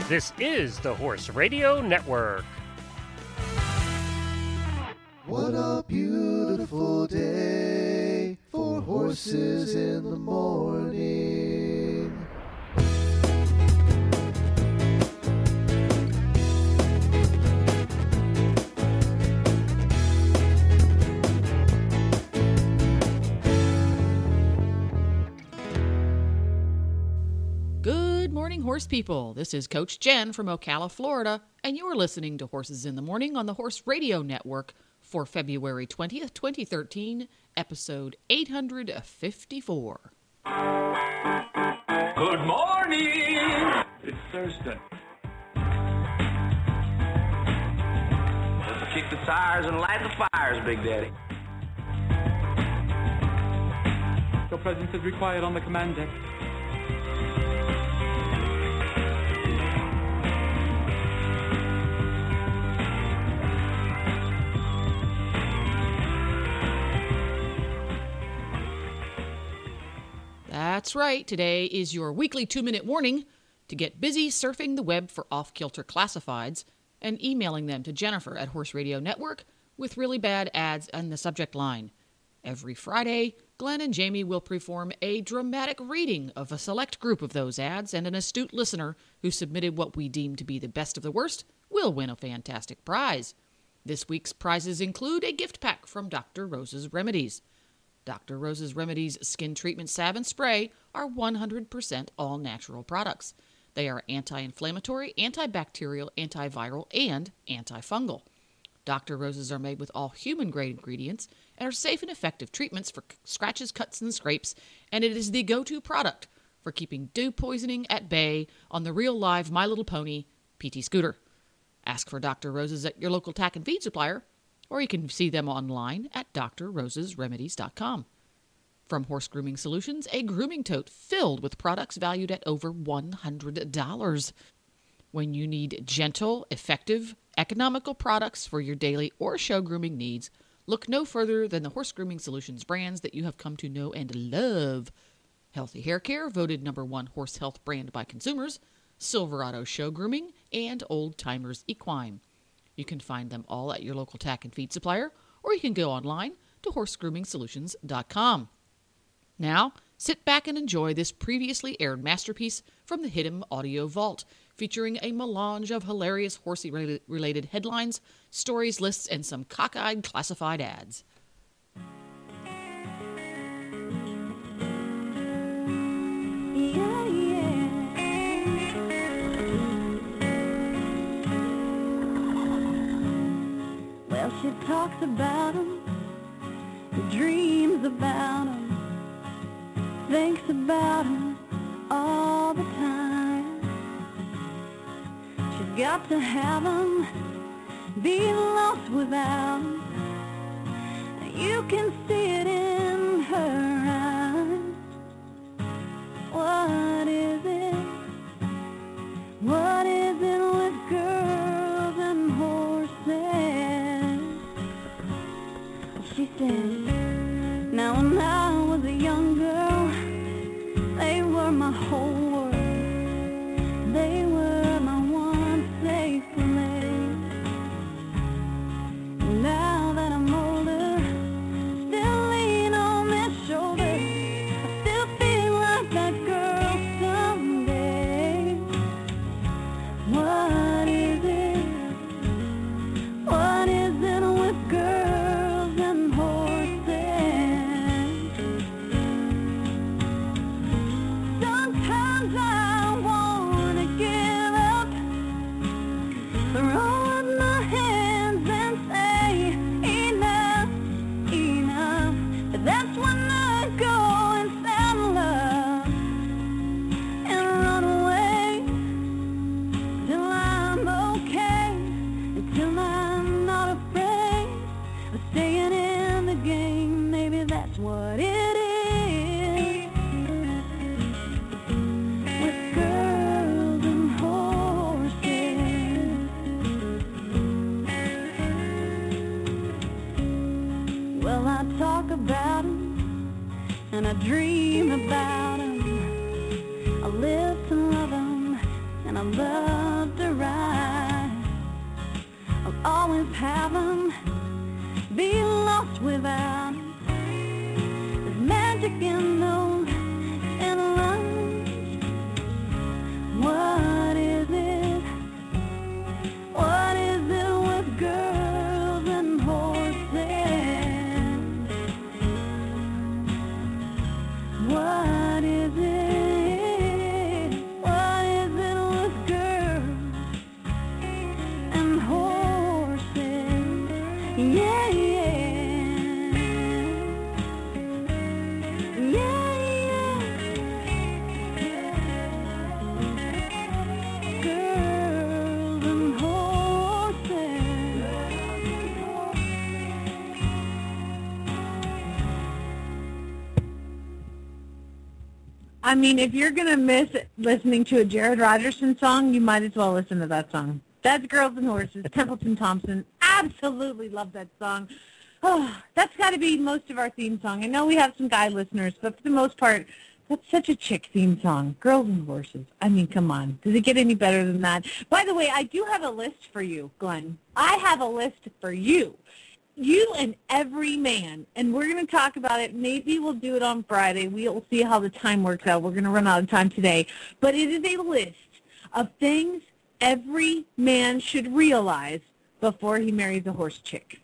This is the Horse Radio Network. What a beautiful day for horses in the morning. Good morning, horse people. This is Coach Jen from Ocala, Florida, and you're listening to Horses in the Morning on the Horse Radio Network for February 20th, 2013, episode 854. Good morning! It's Thursday. Let's kick the tires and light the fires, Big Daddy. Your presence is required on the command deck. That's right. Today is your weekly 2-minute warning to get busy surfing the web for off-kilter classifieds and emailing them to Jennifer at Horse Radio Network with really bad ads in the subject line. Every Friday, Glenn and Jamie will perform a dramatic reading of a select group of those ads, and an astute listener who submitted what we deem to be the best of the worst will win a fantastic prize. This week's prizes include a gift pack from Dr. Rose's Remedies. Dr. Rose's Remedies Skin Treatment Salve and Spray are 100% all-natural products. They are anti-inflammatory, antibacterial, antiviral, and antifungal. Dr. Rose's are made with all human-grade ingredients and are safe and effective treatments for scratches, cuts, and scrapes, and it is the go-to product for keeping dew poisoning at bay on the real live My Little Pony PT Scooter. Ask for Dr. Rose's at your local tack and feed supplier, or you can see them online at drrosesremedies.com. From Horse Grooming Solutions, a grooming tote filled with products valued at over $100. When you need gentle, effective, economical products for your daily or show grooming needs, look no further than the Horse Grooming Solutions brands that you have come to know and love. Healthy Hair Care, voted #1 horse health brand by consumers, Silverado Show Grooming, and Old Timers Equine. You can find them all at your local tack and feed supplier, or you can go online to horsegroomingsolutions.com. Now, sit back and enjoy this previously aired masterpiece from the Hidden Audio Vault, featuring a melange of hilarious horsey-related headlines, stories, lists, and some cockeyed classified ads. Well, she talks about him, dreams about him, thinks about him all the time. She's got to have him, be lost without him. You can see it in her eyes. What is it? What is it with girls and horses? She said, now when I was a young girl, they were my whole world. They were my one safe place. Now that I'm older, still lean on their shoulders. I still feel like that girl someday. What is it? What is it with girls and horses? Sometimes I wanna give up, throw up my hands and say enough, enough. But that's when I go and fall in love and run away till I'm okay, until I'm not afraid of staying in the game. Maybe that's what it is with girls and horses. Well, I talk about them and I dream about them. I live to love them and and I love to ride. I'll always have them, be lost without 'em. There's magic in those and lines. What is it? What is it with girls and horses? What is it? What is it with girls and horses? Yeah, yeah. Yeah, yeah. Girls and horses. I mean, if you're going to miss listening to a Jared Rogerson song, you might as well listen to that song. That's Girls and Horses, Templeton Thompson. Absolutely love that song. Oh, that's got to be most of our theme song. I know we have some guy listeners, but for the most part, that's such a chick theme song. Girls and Horses. I mean, come on. Does it get any better than that? By the way, I do have a list for you, Glenn. I have a list for you. You and every man, and we're going to talk about it. Maybe we'll do it on Friday. We'll see how the time works out. We're going to run out of time today. But it is a list of things every man should realize before he marries a horse chick.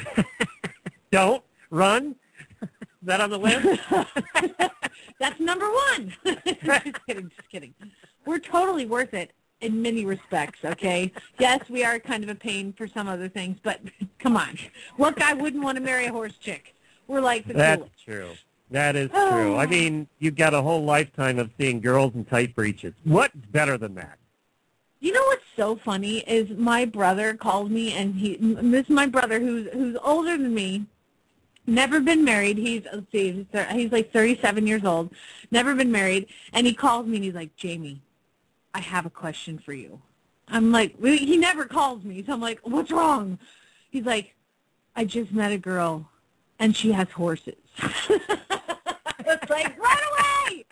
Don't run. Is that on the list? That's number one. Just kidding. We're totally worth it in many respects, okay? Yes, we are kind of a pain for some other things, but come on. What guy wouldn't want to marry a horse chick? We're like the That's coolest. true. That is true. I mean, you've got a whole lifetime of seeing girls in tight breeches. What's better than that? You know what's so funny is my brother called me, and this is my brother who's older than me, never been married. He's like 37 years old, never been married, and he calls me and he's like, Jamie, I have a question for you. I'm like, he never calls me, so I'm like, what's wrong? He's like, I just met a girl, and she has horses. It's like, run away!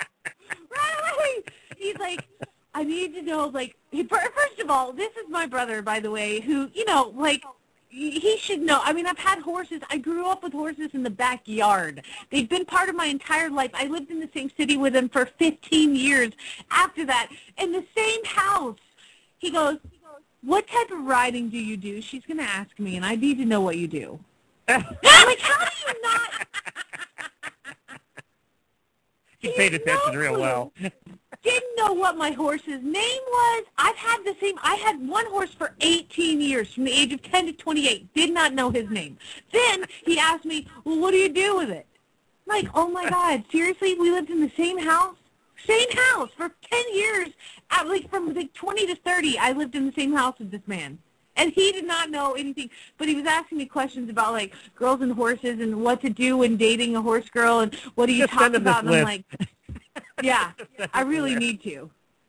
He's like, I need to know, like, first of all, this is my brother, by the way, who, you know, like, he should know. I mean, I've had horses. I grew up with horses in the backyard. They've been part of my entire life. I lived in the same city with them for 15 years after that, in the same house. He goes, what type of riding do you do? She's going to ask me, and I need to know what you do. I'm like, how do you not? He paid attention real well. Didn't know what my horse's name was. I had one horse for 18 years, from the age of 10 to 28. Did not know his name. Then he asked me, well, what do you do with it? I'm like, oh, my God, seriously? We lived in the same house? Same house for 10 years. From 20 to 30, I lived in the same house with this man. And he did not know anything, but he was asking me questions about, like, girls and horses and what to do when dating a horse girl and what do you talk about. And I'm like, yeah, I really need to.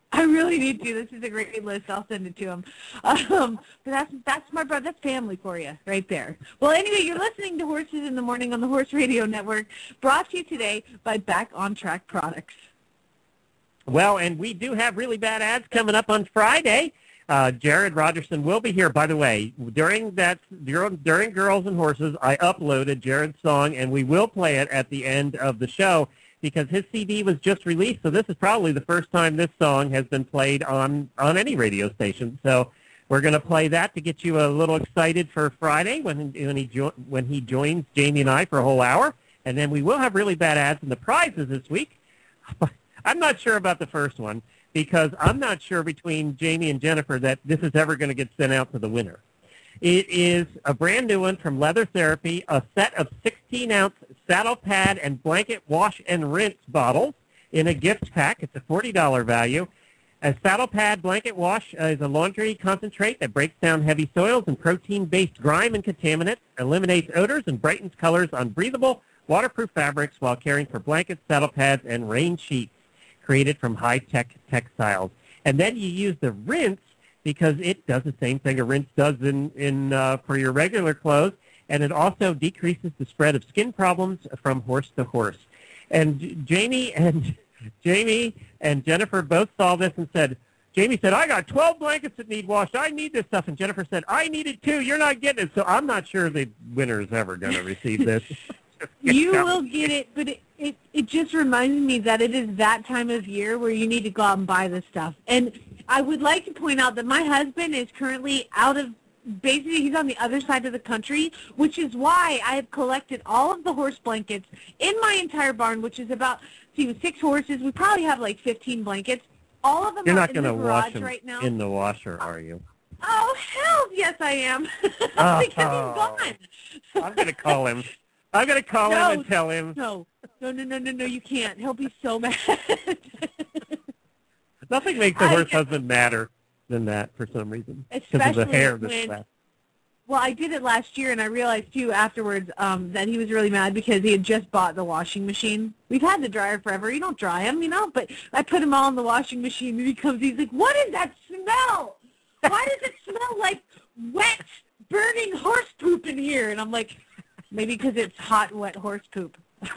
This is a great list. I'll send it to him. But that's my brother. That's family for you right there. Well, anyway, you're listening to Horses in the Morning on the Horse Radio Network, brought to you today by Back on Track Products. Well, and we do have really bad ads coming up on Friday. Jared Rogerson will be here. By the way, during Girls and Horses, I uploaded Jared's song, and we will play it at the end of the show because his CD was just released. So this is probably the first time this song has been played on any radio station. So we're going to play that to get you a little excited for Friday when he joins Jamie and I for a whole hour. And then we will have really bad ads and the prizes this week. I'm not sure about the first one, because I'm not sure between Jamie and Jennifer that this is ever going to get sent out to the winner. It is a brand new one from Leather Therapy, a set of 16-ounce saddle pad and blanket wash and rinse bottles in a gift pack. It's a $40 value. A saddle pad blanket wash is a laundry concentrate that breaks down heavy soils and protein-based grime and contaminants, eliminates odors, and brightens colors on breathable, waterproof fabrics while caring for blankets, saddle pads, and rain sheets created from high-tech textiles. And then you use the rinse because it does the same thing a rinse does for your regular clothes, and it also decreases the spread of skin problems from horse to horse. And Jamie and Jennifer both saw this and said, Jamie said, I got 12 blankets that need washed. I need this stuff. And Jennifer said, I need it too. You're not getting it. So I'm not sure the winner is ever going to receive this. You will get it, but it just reminds me that it is that time of year where you need to go out and buy this stuff. And I would like to point out that my husband is currently basically he's on the other side of the country, which is why I have collected all of the horse blankets in my entire barn, which is about, with 6 horses, we probably have like 15 blankets. All of them You're are not in going the to wash garage them right now. in the washer, are you? Oh, hell yes, I am. Because he's gone. I'm going to call him. I'm going to call him and tell him. No, you can't. He'll be so mad. Nothing makes a horse husband madder than that for some reason. Because of the hair that's left. Well, I did it last year, and I realized, too, afterwards that he was really mad because he had just bought the washing machine. We've had the dryer forever. You don't dry them, but I put them all in the washing machine, and he's like, what is that smell? Why does it smell like wet, burning horse poop in here? And I'm like, maybe because it's hot, wet horse poop.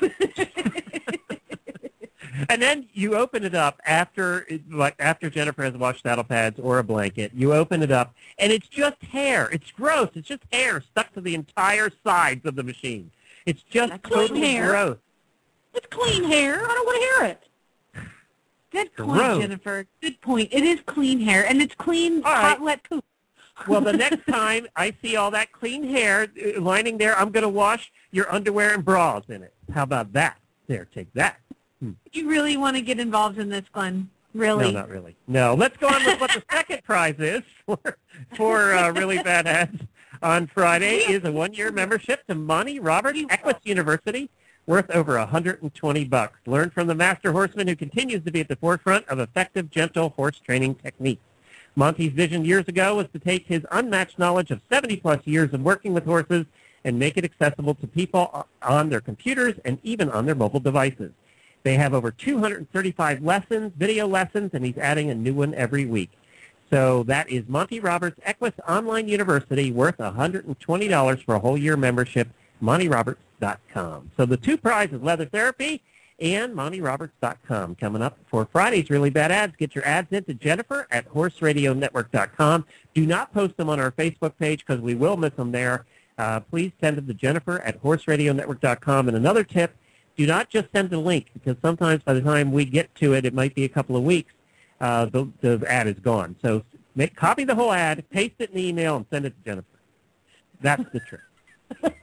And then you open it up after Jennifer has washed saddle pads or a blanket. You open it up, and it's just hair. It's gross. It's just hair stuck to the entire sides of the machine. It's just totally gross. It's clean hair. I don't want to hear it. Good point, Gross. Jennifer. Good point. It is clean hair, and it's clean, hot, wet poop. Well, the next time I see all that clean hair lining there, I'm going to wash your underwear and bras in it. How about that? There, take that. You really want to get involved in this, Glenn? Really? No, not really. No. Let's go on with what the second prize is for Really Bad Ads on Friday is a 1-year membership to Monty Roberts Equus University worth over $120. Learn from the master horseman who continues to be at the forefront of effective, gentle horse training techniques. Monty's vision years ago was to take his unmatched knowledge of 70-plus years of working with horses and make it accessible to people on their computers and even on their mobile devices. They have over 235 lessons, video lessons, and he's adding a new one every week. So that is Monty Roberts Equus Online University, worth $120 for a whole year membership, MontyRoberts.com. So the 2 prizes, Leather Therapy and MontyRoberts.com. Coming up for Friday's Really Bad Ads, get your ads into Jennifer at HorseRadioNetwork.com. Do not post them on our Facebook page because we will miss them there. Please send them to Jennifer at HorseRadioNetwork.com. And another tip, do not just send a link, because sometimes by the time we get to it, it might be a couple of weeks, the ad is gone. So copy the whole ad, paste it in the email, and send it to Jennifer. That's the trick.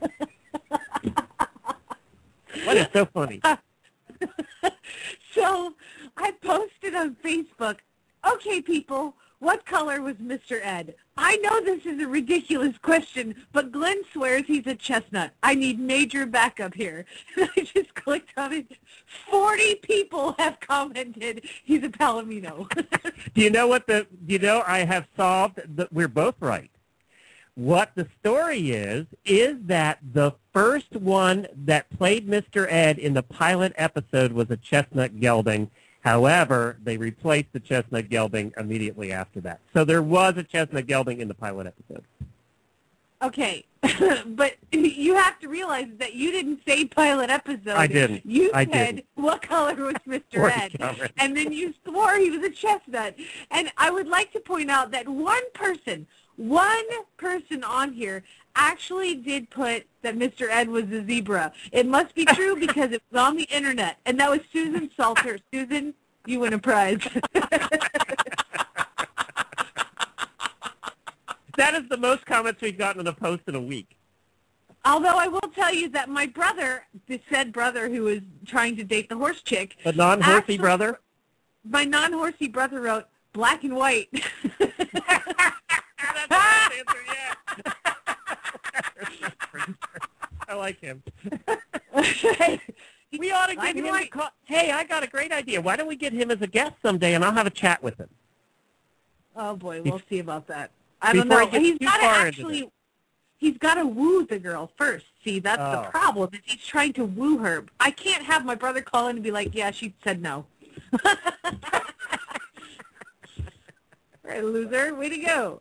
What is so funny? So I posted on Facebook, okay, people, what color was Mr. Ed? I know this is a ridiculous question, but Glenn swears he's a chestnut. I need major backup here. And I just clicked on it. 40 people have commented he's a Palomino. I have solved that we're both right. What the story is that the first one that played Mr. Ed in the pilot episode was a chestnut gelding. However, they replaced the chestnut gelding immediately after that. So there was a chestnut gelding in the pilot episode. Okay, but you have to realize that you didn't say pilot episode. I didn't. You said, what color was Mr. Ed? And then you swore he was a chestnut. And I would like to point out that one person on here actually did put that Mr. Ed was a zebra. It must be true because it was on the internet, and that was Susan Salter. Susan, you win a prize. That is the most comments we've gotten on a post in a week. Although I will tell you that my brother, the said brother who was trying to date the horse chick. The non-horsey brother? My non-horsey brother wrote, black and white. That's the best answer yet. I like him. We ought to get him a call. Hey, I got a great idea. Why don't we get him as a guest someday, and I'll have a chat with him. Oh, boy, we'll see about that. I don't know. He's got to woo the girl first. See, that's the problem. Is he's trying to woo her. I can't have my brother call in and be like, yeah, she said no. Right, loser. Way to go.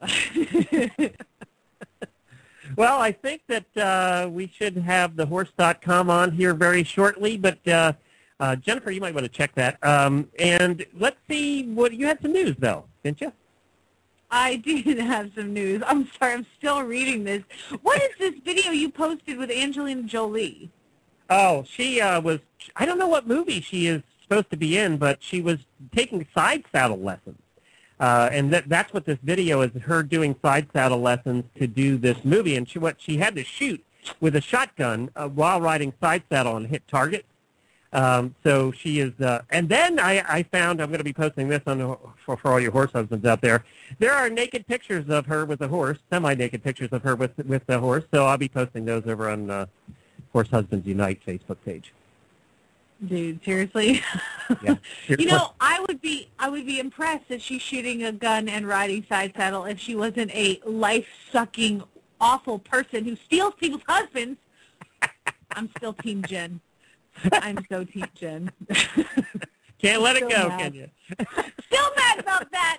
Well, I think that we should have the horse.com on here very shortly, but Jennifer, you might want to check that. And let's see, you had some news, though, didn't you? I did have some news. I'm sorry, I'm still reading this. What is this video you posted with Angelina Jolie? Oh, she was, I don't know what movie she is supposed to be in, but she was taking side saddle lessons. And that's what this video is, her doing side saddle lessons to do this movie. And she had to shoot with a shotgun while riding side saddle and hit targets. So she is, and then I found, I'm going to be posting this on for all your horse husbands out there. There are naked pictures of her with a horse, semi-naked pictures of her with the horse. So I'll be posting those over on Horse Husbands Unite Facebook page. Dude, seriously? Yeah. You know, I would be impressed if she's shooting a gun and riding side saddle if she wasn't a life-sucking, awful person who steals people's husbands. I'm still Team Jen. I'm so Team Jen. Can't let it go, can you? Still mad about that.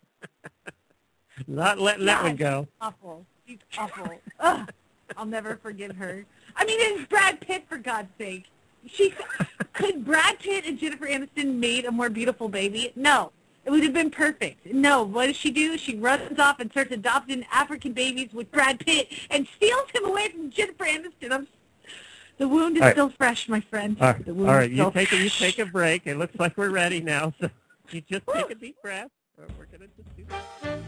Not letting that one go. Awful. She's awful. Ugh, I'll never forgive her. I mean, it's Brad Pitt, for God's sake. Could Brad Pitt and Jennifer Aniston made a more beautiful baby? No. It would have been perfect. No. What does she do? She runs off and starts adopting African babies with Brad Pitt and steals him away from Jennifer Aniston. The wound is still fresh, my friend. All The wound right. is You still take a break. It looks like we're ready now. So you just take a deep breath. We're going to just do that.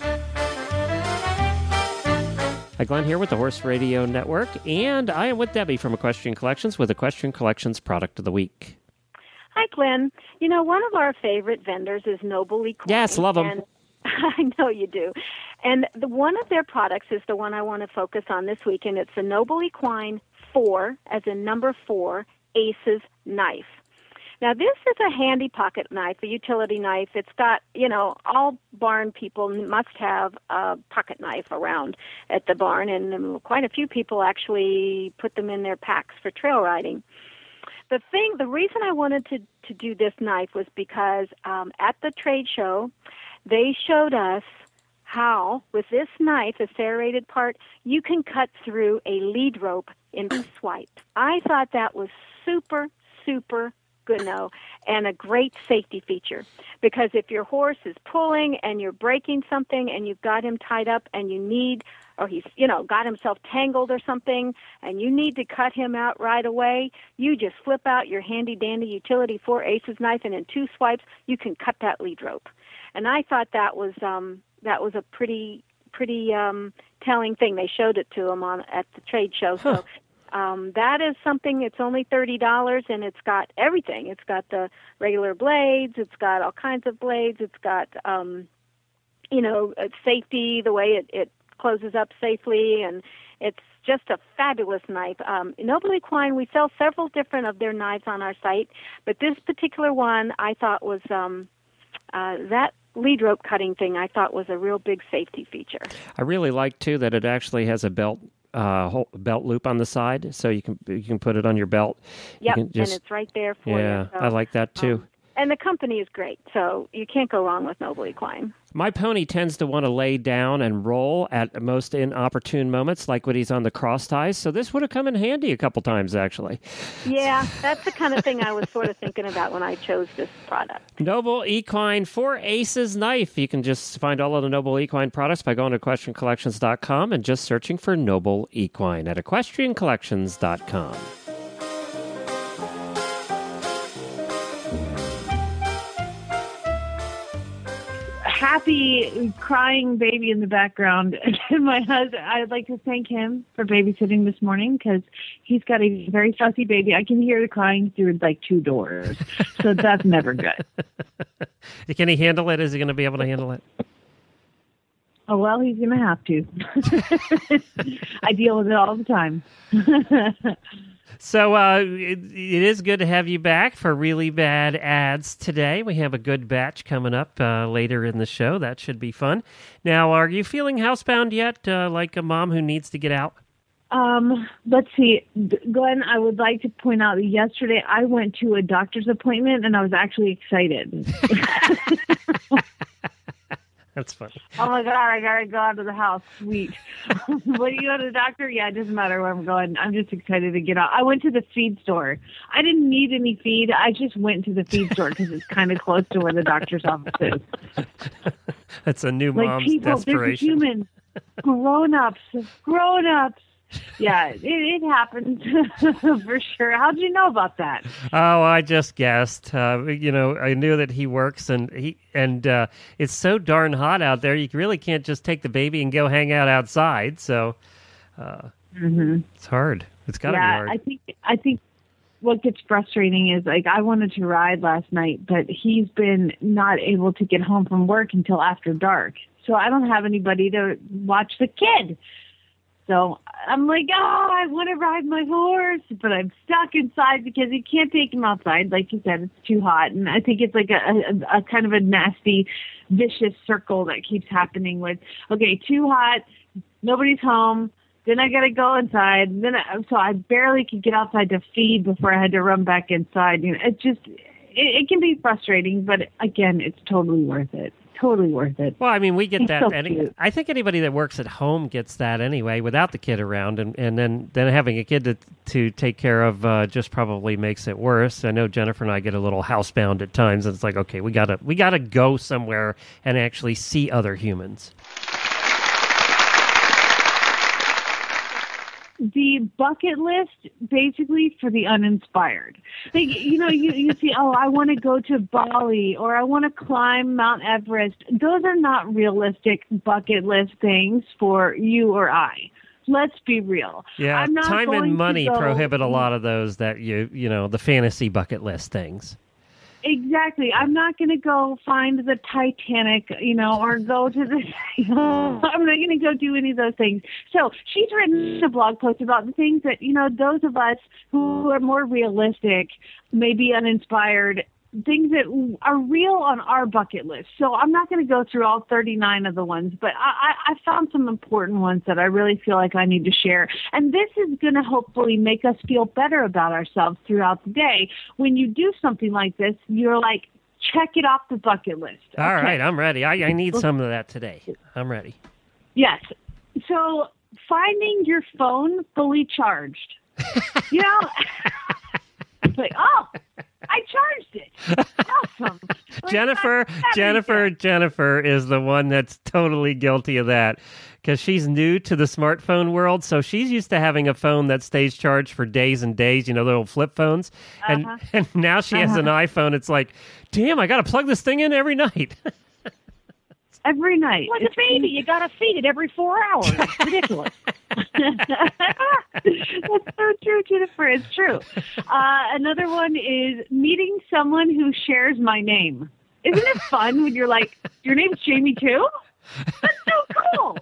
Hi, Glenn here with the Horse Radio Network, and I am with Debbie from Equestrian Collections with Equestrian Collections Product of the Week. Hi, Glenn. You know, one of our favorite vendors is Noble Equine. Yes, love them. I know you do. And one of their products is the one I want to focus on this week, and it's the Noble Equine 4, as in number 4, Aces knife. Now, this is a handy pocket knife, a utility knife. It's got, you know, all barn people must have a pocket knife around at the barn, and quite a few people actually put them in their packs for trail riding. The reason I wanted to do this knife was because at the trade show, they showed us how, with this knife, a serrated part, you can cut through a lead rope into swipe. I thought that was super, super good, and a great safety feature, because if your horse is pulling and you're breaking something and you've got him tied up and you need, or he's, you know, got himself tangled or something and you need to cut him out right away, you just flip out your handy-dandy utility 4 Aces knife, and in 2 swipes you can cut that lead rope. And I thought that was a pretty telling thing. They showed it to him at the trade show. So that is something. It's only $30, and it's got everything. It's got the regular blades. It's got all kinds of blades. It's got, safety, the way it closes up safely, and it's just a fabulous knife. Noble Equine, we sell several different of their knives on our site, but this particular one I thought was that lead rope cutting thing I thought was a real big safety feature. I really like, too, that it actually has a belt loop on the side, so you can put it on your belt. Yep, and it's right there for you. Yeah, so, I like that, too. And the company is great, so you can't go wrong with Noble Equine. My pony tends to want to lay down and roll at most inopportune moments, like when he's on the cross ties, so this would have come in handy a couple times, actually. Yeah, that's the kind of thing I was sort of thinking about when I chose this product. Noble Equine 4 Aces knife. You can just find all of the Noble Equine products by going to EquestrianCollections.com and just searching for Noble Equine at EquestrianCollections.com. Happy crying baby in the background. And my husband, I'd like to thank him for babysitting this morning, because he's got a very fussy baby. I can hear the crying through like 2 doors. So that's never good. Can he handle it? Is he going to be able to handle it? Oh, well, he's going to have to. I deal with it all the time. So it is good to have you back for Really Bad Ads today. We have a good batch coming up later in the show. That should be fun. Now, are you feeling housebound yet, like a mom who needs to get out? Let's see. Glenn, I would like to point out that yesterday I went to a doctor's appointment, and I was actually excited. That's funny. Oh my God, I gotta go out of the house. Sweet. When you go to the doctor? Yeah, it doesn't matter where I'm going. I'm just excited to get out. I went to the feed store. I didn't need any feed. I just went to the feed store because it's kind of close to where the doctor's office is. That's a new Like mom's people, desperation. there's humans, grown-ups. Yeah, it happens for sure. How'd you know about that? Oh, I just guessed. I knew that he works, and it's so darn hot out there. You really can't just take the baby and go hang out outside. So it's hard. It's got to be hard. I think what gets frustrating is like I wanted to ride last night, but he's been not able to get home from work until after dark. So I don't have anybody to watch the kid. So I'm like, I want to ride my horse, but I'm stuck inside because you can't take him outside. Like you said, it's too hot. And I think it's like a kind of a nasty, vicious circle that keeps happening with, okay, too hot, nobody's home, then I got to go inside. So I barely could get outside to feed before I had to run back inside. You know, it can be frustrating, but again, it's totally worth it. Totally worth it. Well, I mean, we get He's that. so cute. I think anybody that works at home gets that anyway, without the kid around, and then having a kid to take care of just probably makes it worse. I know Jennifer and I get a little housebound at times, and it's like, okay, we gotta go somewhere and actually see other humans. The bucket list, basically, for the uninspired. Like, you see, I want to go to Bali or I want to climb Mount Everest. Those are not realistic bucket list things for you or I. Let's be real. Yeah, I'm not time going and money to go, prohibit a lot of those that the fantasy bucket list things. Exactly. I'm not going to go find the Titanic, or go to the... I'm not going to go do any of those things. So she's written a blog post about the things that, those of us who are more realistic, maybe uninspired, things that are real on our bucket list. So I'm not going to go through all 39 of the ones, but I found some important ones that I really feel like I need to share. And this is going to hopefully make us feel better about ourselves throughout the day. When you do something like this, you're like, check it off the bucket list. Okay. All right, I'm ready. I need some of that today. I'm ready. Yes. So finding your phone fully charged. Like, I charged it. Awesome. Like, Jennifer is the one that's totally guilty of that because she's new to the smartphone world. So she's used to having a phone that stays charged for days and days, the little flip phones. And now she has an iPhone. It's like, damn, I got to plug this thing in every night. Every night. Like a baby, you got to feed it every 4 hours. It's ridiculous. That's so true, Jennifer. It's true. Another one is meeting someone who shares my name. Isn't it fun when you're like, your name's Jamie too? That's so cool.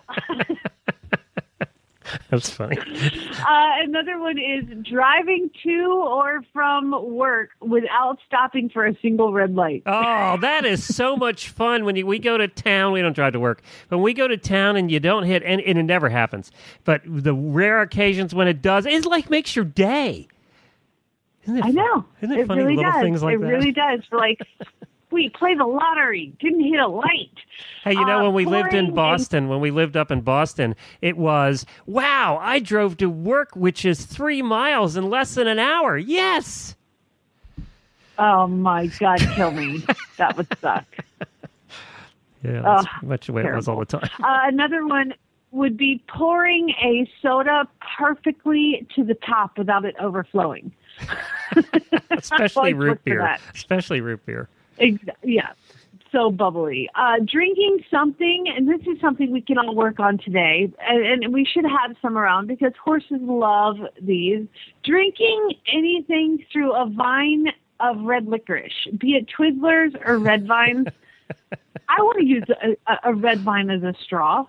That's funny. Another one is driving to or from work without stopping for a single red light. Oh, that is so much fun. When we go to town, we don't drive to work. When we go to town and you don't hit, and it never happens, but the rare occasions when it does, it like makes your day. I know. Isn't it funny really little does. things like it that? It really does. Like, we play the lottery, didn't hit a light. Hey, when we lived in Boston, when we lived up in Boston, it was, wow, I drove to work, which is 3 miles in less than an hour. Yes. Oh, my God, kill me. That would suck. Yeah, that's much the way it was all the time. Another one would be pouring a soda perfectly to the top without it overflowing. Especially root beer. Especially root beer. Yeah, so bubbly. Drinking something, and this is something we can all work on today, and we should have some around because horses love these. Drinking anything through a vine of red licorice, be it Twizzlers or red vines. I want to use a red vine as a straw.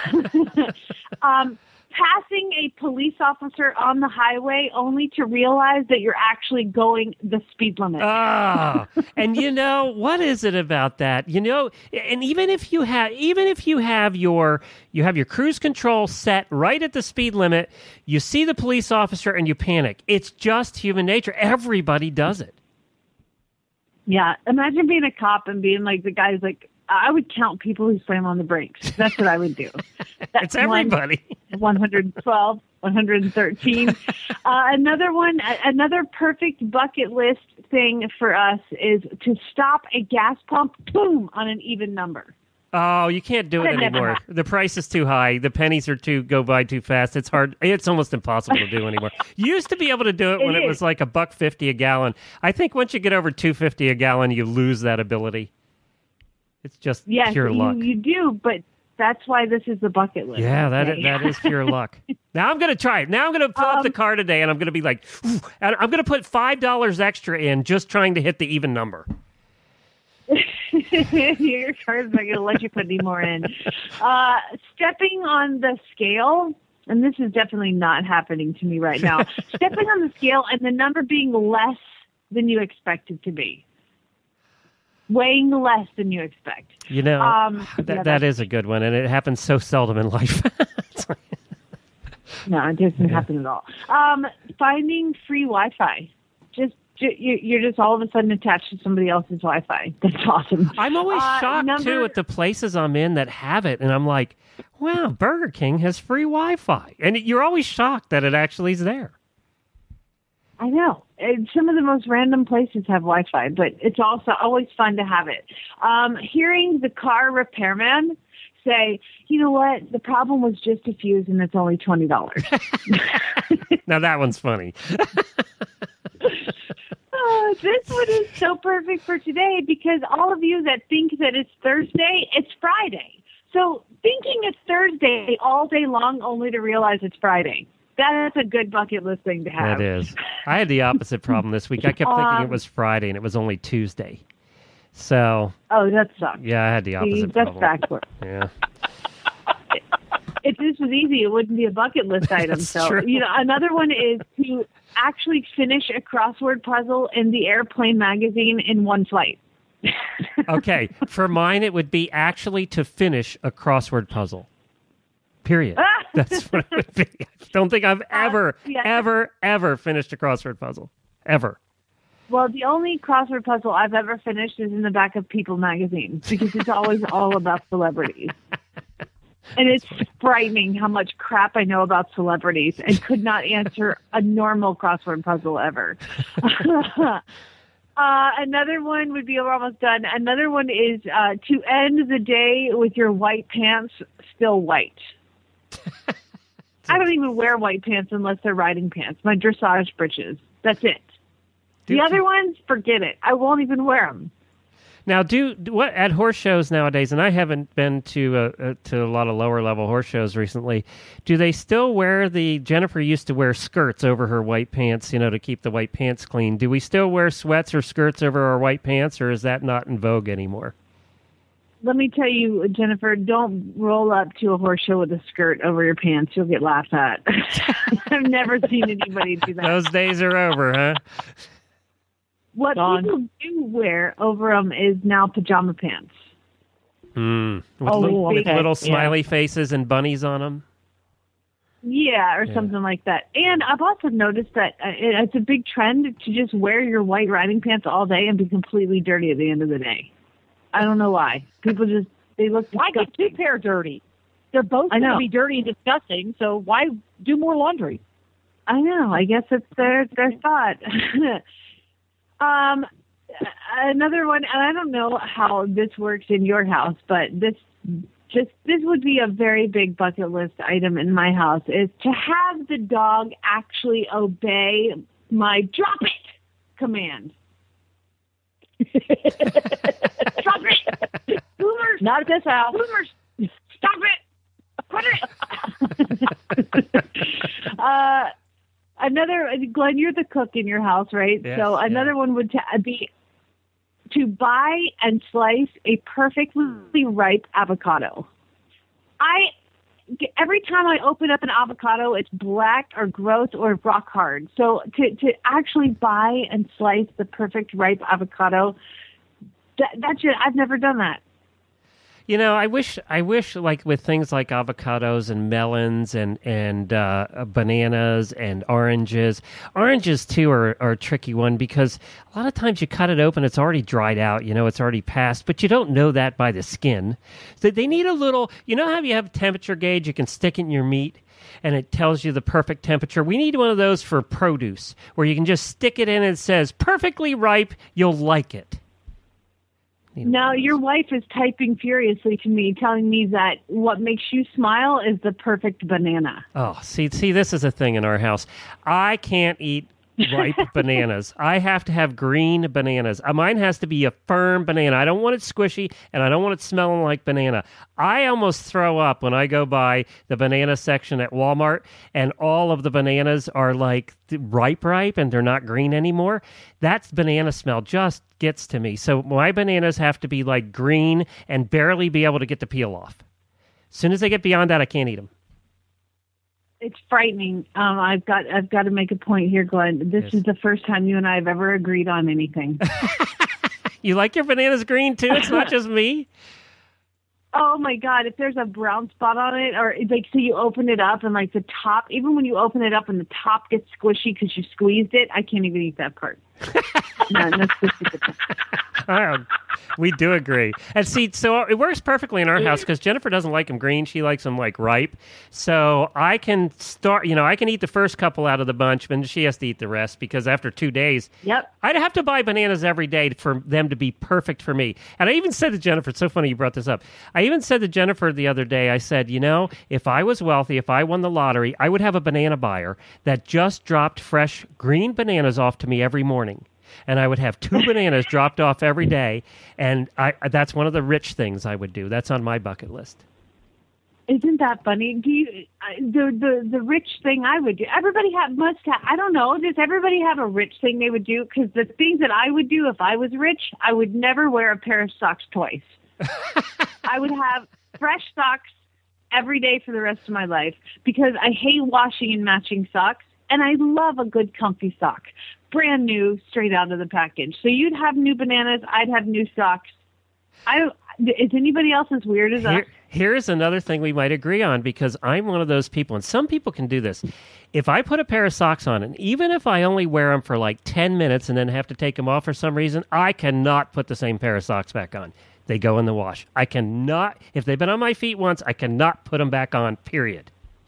Passing a police officer on the highway only to realize that you're actually going the speed limit. And what is it about that? And even if you have your cruise control set right at the speed limit, you see the police officer and you panic. It's just human nature. Everybody does it. Yeah. Imagine being a cop and being like, the guy's like, I would count people who slam on the brakes. That's what I would do. That's It's everybody. 112, 113. Another perfect bucket list thing for us is to stop a gas pump, boom, on an even number. Oh, you can't do it That never anymore. happened. The price is too high. The pennies are go by too fast. It's hard. It's almost impossible to do anymore. You used to be able to do it when it was like $1.50 a gallon. I think once you get over $2.50 a gallon, you lose that ability. It's just pure luck. You do, but that's why this is the bucket list. Yeah, that okay? is pure luck. Now I'm going to try it. Now I'm going to fill up the car today, and I'm going to be like, and I'm going to put $5 extra in just trying to hit the even number. Your car's not going to let you put any more in. Stepping on the scale, and this is definitely not happening to me right now, stepping on the scale and the number being less than you expect it to be. Weighing less than you expect. You know, that is a good one, and it happens so seldom in life. No, it doesn't happen at all. Finding free Wi-Fi. You're just all of a sudden attached to somebody else's Wi-Fi. That's awesome. I'm always shocked, too, at the places I'm in that have it, and I'm like, wow, Burger King has free Wi-Fi. And you're always shocked that it actually is there. I know. Some of the most random places have Wi-Fi, but it's also always fun to have it. Hearing the car repairman say, you know what, the problem was just a fuse and it's only $20. Now that one's funny. This one is so perfect for today because all of you that think that it's Thursday, it's Friday. So thinking it's Thursday all day long only to realize it's Friday. That's a good bucket list thing to have. That is. I had the opposite problem this week. I kept thinking it was Friday, and it was only Tuesday. So. Oh, that sucks. Yeah, I had the opposite problem. That's backward. Yeah. If this was easy, it wouldn't be a bucket list item. So, true. Another one is to actually finish a crossword puzzle in the Airplane magazine in one flight. Okay. For mine, it would be actually to finish a crossword puzzle. Period. That's what it would be. I don't think I've ever finished a crossword puzzle. Ever. Well, the only crossword puzzle I've ever finished is in the back of People magazine because it's always all about celebrities. And it's frightening how much crap I know about celebrities and could not answer a normal crossword puzzle ever. Another one would be, we're almost done. Another one is to end the day with your white pants still white. I don't even wear white pants unless they're riding pants. My dressage breeches. That's it. The other ones, forget it. I won't even wear them. Now, what at horse shows nowadays, and I haven't been to a lot of lower level horse shows recently. Do they still wear Jennifer used to wear skirts over her white pants, to keep the white pants clean. Do we still wear sweats or skirts over our white pants, or is that not in vogue anymore? Let me tell you, Jennifer, don't roll up to a horse show with a skirt over your pants. You'll get laughed at. I've never seen anybody do that. Those days are over, huh? What people do wear over them is now pajama pants. With little smiley faces and bunnies on them. Yeah, or something like that. And I've also noticed that it's a big trend to just wear your white riding pants all day and be completely dirty at the end of the day. I don't know why. People they look disgusting. Why get two pair dirty? They're both going to be dirty and disgusting, so why do more laundry? I know. I guess it's their thought. Another one, and I don't know how this works in your house, but this would be a very big bucket list item in my house, is to have the dog actually obey my drop it command. Stop it! Boomers! Not at this house. Boomers! Stop it! Quit it! Another, Glenn, you're the cook in your house, right? Yes, so another one would be to buy and slice a perfectly ripe avocado. Every time I open up an avocado, it's black or gross or rock hard. So to actually buy and slice the perfect ripe avocado, that's it. I've never done that. You know, I wish, like with things like avocados and melons and bananas and oranges. Oranges too are a tricky one because a lot of times you cut it open, it's already dried out. You know, it's already passed, but you don't know that by the skin. So they need a little. You know how you have a temperature gauge? You can stick it in your meat, and it tells you the perfect temperature. We need one of those for produce, where you can just stick it in and it says perfectly ripe. You'll like it. Now, your wife is typing furiously to me, telling me that what makes you smile is the perfect banana. Oh, see, this is a thing in our house. I can't eat ripe bananas. I have to have green bananas. Mine has to be a firm banana. I don't want it squishy, and I don't want it smelling like banana. I almost throw up when I go by the banana section at Walmart, and all of the bananas are like ripe, and they're not green anymore. That banana smell just gets to me. So my bananas have to be like green and barely be able to get the peel off. As soon as they get beyond that, I can't eat them. It's frightening. I've got to make a point here, Glenn. This is the first time you and I have ever agreed on anything. You like your bananas green too? It's not just me. Oh my God! If there's a brown spot on it, or like, so you open it up and like the top, even when you open it up and the top gets squishy because you squeezed it, I can't even eat that part. No squishy. We do agree. And see, so it works perfectly in our house because Jennifer doesn't like them green. She likes them like ripe. So I can start, I can eat the first couple out of the bunch, and she has to eat the rest because after 2 days, I'd have to buy bananas every day for them to be perfect for me. And I even said to Jennifer, it's so funny you brought this up. I even said to Jennifer the other day, I said, if I was wealthy, if I won the lottery, I would have a banana buyer that just dropped fresh green bananas off to me every morning. And I would have 2 bananas dropped off every day, and that's one of the rich things I would do. That's on my bucket list. Isn't that funny? Do you, the rich thing I would do? Everybody must have. I don't know. Does everybody have a rich thing they would do? Because the things that I would do if I was rich, I would never wear a pair of socks twice. I would have fresh socks every day for the rest of my life because I hate washing and matching socks, and I love a good comfy sock. Brand new, straight out of the package. So you'd have new bananas, I'd have new socks. Is anybody else as weird as us? Here's another thing we might agree on because I'm one of those people, and some people can do this. If I put a pair of socks on, and even if I only wear them for like 10 minutes and then have to take them off for some reason, I cannot put the same pair of socks back on. They go in the wash. I cannot, if they've been on my feet once, I cannot put them back on, period.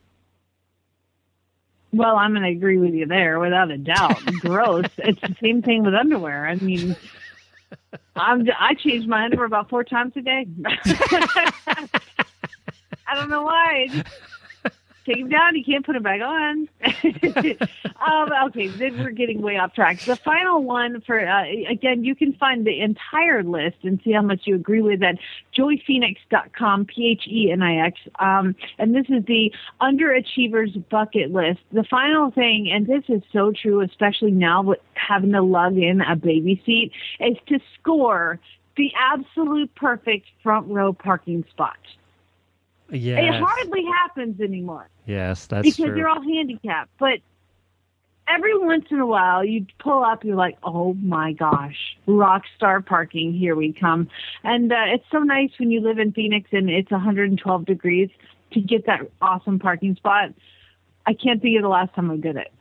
Well, I'm going to agree with you there, without a doubt. Gross. It's the same thing with underwear. I mean, I change my underwear about 4 times a day. I don't know why. Take them down. You can't put them back on. Okay, then we're getting way off track. The final one for, again, you can find the entire list and see how much you agree with at joyphoenix.com, Phenix. And this is the Underachievers Bucket List. The final thing, and this is so true, especially now with having to lug in a baby seat, is to score the absolute perfect front row parking spot. Yes. It hardly happens anymore. Yes, that's because true. Because you're all handicapped. But every once in a while, you pull up, you're like, oh my gosh, rock star parking, here we come. And it's so nice when you live in Phoenix and it's 112 degrees to get that awesome parking spot. I can't think of the last time I did it.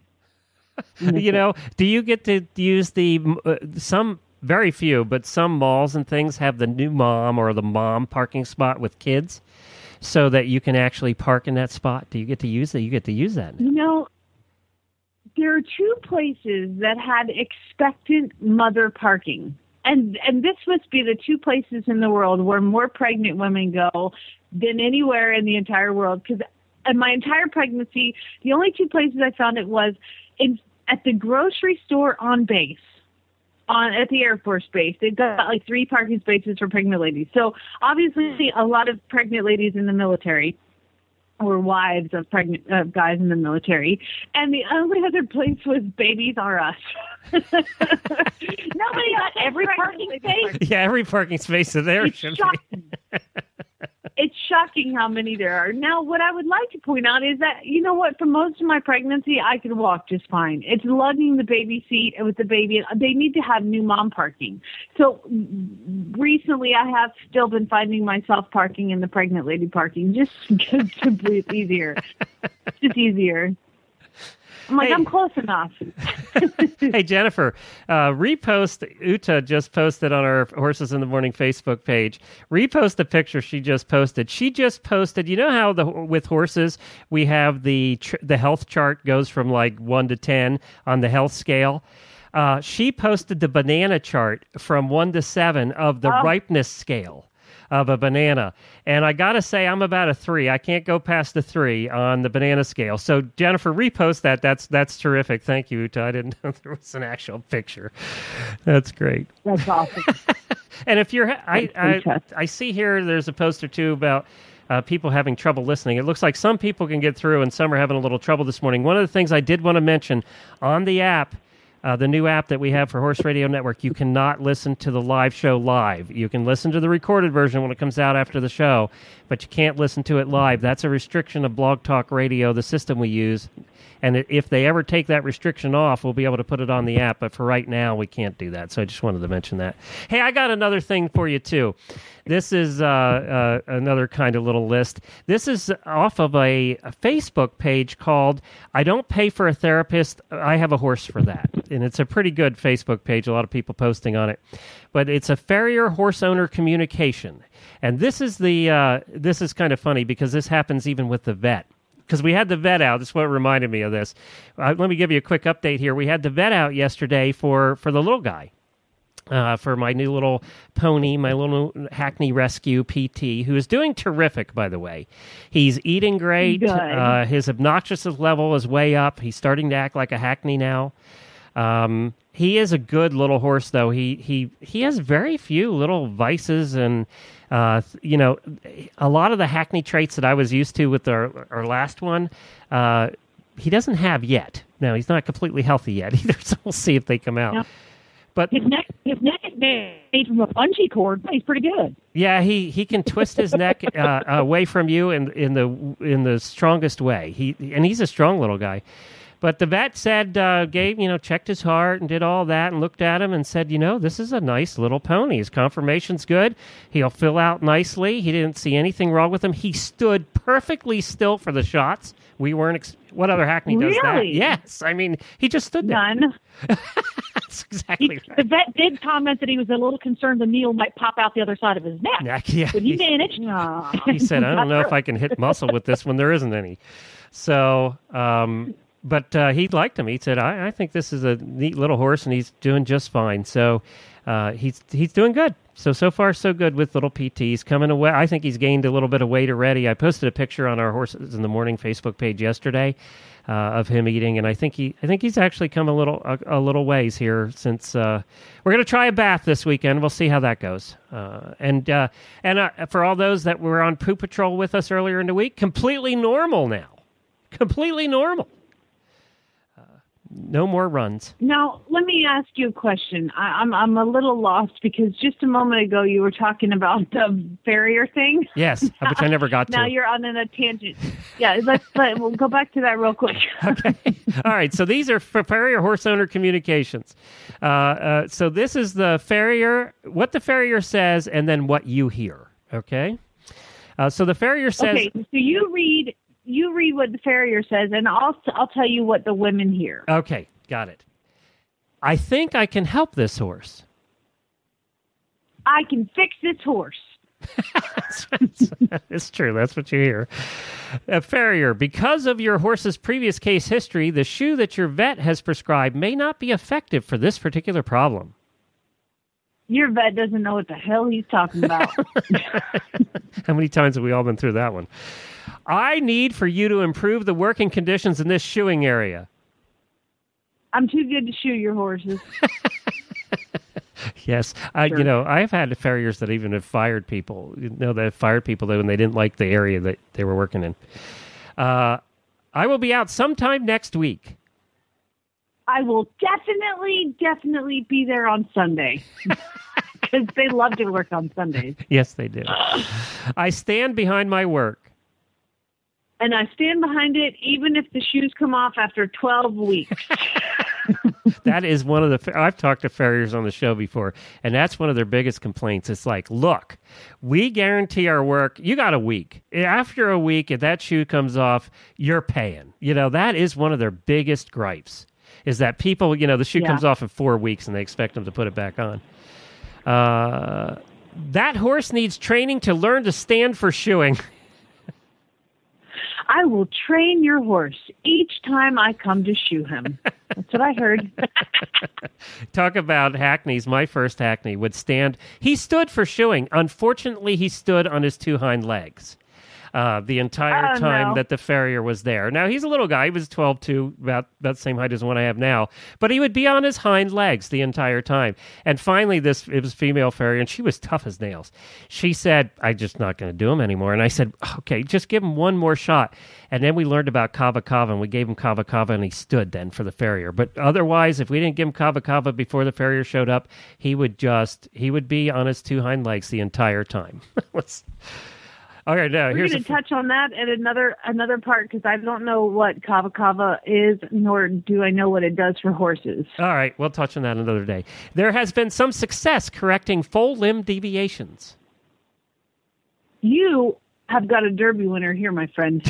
Do you get to use some... Very few, but some malls and things have the new mom or the mom parking spot with kids so that you can actually park in that spot. Do you get to use that? You get to use that now. There are 2 places that had expectant mother parking. And this must be the 2 places in the world where more pregnant women go than anywhere in the entire world. Because in my entire pregnancy, the only 2 places I found it was at the grocery store on base. At the Air Force Base. They've got like 3 parking spaces for pregnant ladies. So obviously a lot of pregnant ladies in the military or wives of pregnant guys in the military. And the only other place was Babies R Us. Nobody got every parking space. Yeah, every parking space is there. It's shocking how many there are. Now, what I would like to point out is that, you know what, for most of my pregnancy, I could walk just fine. It's lugging the baby seat with the baby. They need to have new mom parking. So recently, I have still been finding myself parking in the pregnant lady parking just to breathe easier. Just easier. I'm like, I'm close enough. Hey, Jennifer, repost, Uta just posted on our Horses in the Morning Facebook page. Repost the picture she just posted. She just posted, you know how with horses, we have the health chart goes from like 1 to 10 on the health scale? She posted the banana chart from 1 to 7 of the ripeness scale of a banana. And I got to say, I'm about a 3. I can't go past the 3 on the banana scale. So, Jennifer, repost that. That's terrific. Thank you, Uta. I didn't know there was an actual picture. That's great. That's awesome. And if you're, I see here, there's a post or two about people having trouble listening. It looks like some people can get through and some are having a little trouble this morning. One of the things I did want to mention on the app, the new app that we have for Horse Radio Network, you cannot listen to the live show live. You can listen to the recorded version when it comes out after the show, but you can't listen to it live. That's a restriction of Blog Talk Radio, the system we use. And if they ever take that restriction off, we'll be able to put it on the app. But for right now, we can't do that. So I just wanted to mention that. Hey, I got another thing for you, too. This is another kind of little list. This is off of a Facebook page called I Don't Pay for a Therapist, I Have a Horse for That. And it's a pretty good Facebook page, a lot of people posting on it. But it's a farrier horse owner communication. And this is kind of funny because this happens even with the vet. Because we had the vet out. That's what reminded me of this. Let me give you a quick update here. We had the vet out yesterday for the little guy. For my new little pony, my little Hackney Rescue PT, who is doing terrific, by the way. He's eating great. His obnoxious level is way up. He's starting to act like a Hackney now. He is a good little horse, though. He has very few little vices and, a lot of the Hackney traits that I was used to with our last one, he doesn't have yet. Now, he's not completely healthy yet either, so we'll see if they come out. Yep. But his neck is made from a bungee cord. He's pretty good. Yeah, he can twist his neck away from you in the strongest way. He's a strong little guy. But the vet said, checked his heart and did all that and looked at him and said, this is a nice little pony. His conformation's good. He'll fill out nicely. He didn't see anything wrong with him. He stood perfectly still for the shots. We weren't. What other Hackney does that? Yes. I mean, he just stood there. None. That's exactly right. The vet did comment that he was a little concerned the needle might pop out the other side of his neck. Yeah. But he managed. He said, I don't know if I can hit muscle with this when there isn't any. So, but he liked him. He said, I think this is a neat little horse, and he's doing just fine. So he's doing good. So far, so good with little PT. He's coming away. I think he's gained a little bit of weight already. I posted a picture on our Horses in the Morning Facebook page yesterday of him eating, and I think he's actually come a little ways here since we're going to try a bath this weekend. We'll see how that goes. And for all those that were on Poo Patrol with us earlier in the week, completely normal now. Completely normal. No more runs. Now, let me ask you a question. I'm a little lost because just a moment ago you were talking about the farrier thing. Yes, which I never got to. Now you're on a tangent. Yeah, we'll go back to that real quick. Okay. All right. So these are for farrier horse owner communications. So this is the farrier, what the farrier says, and then what you hear. Okay. So the farrier says. Okay. So you read what the farrier says, and I'll tell you what the women hear. Okay, got it. I think I can help this horse. I can fix this horse. It's true. That's what you hear. Farrier, because of your horse's previous case history, the shoe that your vet has prescribed may not be effective for this particular problem. Your vet doesn't know what the hell he's talking about. How many times have we all been through that one? I need for you to improve the working conditions in this shoeing area. I'm too good to shoe your horses. Yes. Sure. I've had farriers that even have fired people. That fired people when they didn't like the area that they were working in. I will be out sometime next week. I will definitely be there on Sunday. because they love to work on Sundays. Yes, they do. I stand behind my work. And I stand behind it even if the shoes come off after 12 weeks. That is one of the... I've talked to farriers on the show before, and that's one of their biggest complaints. It's like, look, we guarantee our work. You got a week. After a week, if that shoe comes off, you're paying. That is one of their biggest gripes, is that people, the shoe comes off in 4 weeks, and they expect them to put it back on. That horse needs training to learn to stand for shoeing. I will train your horse each time I come to shoe him. That's what I heard. Talk about hackneys. My first hackney would stand. He stood for shoeing. Unfortunately, he stood on his two hind legs the entire time that the farrier was there. Now, he's a little guy. He was 12'2", about the same height as the one I have now. But he would be on his hind legs the entire time. And finally, it was a female farrier, and she was tough as nails. She said, I'm just not going to do him anymore. And I said, okay, just give him one more shot. And then we learned about Kava Kava, and we gave him Kava Kava, and he stood then for the farrier. But otherwise, if we didn't give him Kava Kava before the farrier showed up, he would be on his two hind legs the entire time. Okay, now we're going to touch on that at another part because I don't know what Kava Kava is, nor do I know what it does for horses. All right, we'll touch on that another day. There has been some success correcting full limb deviations. You have got a Derby winner here, my friend.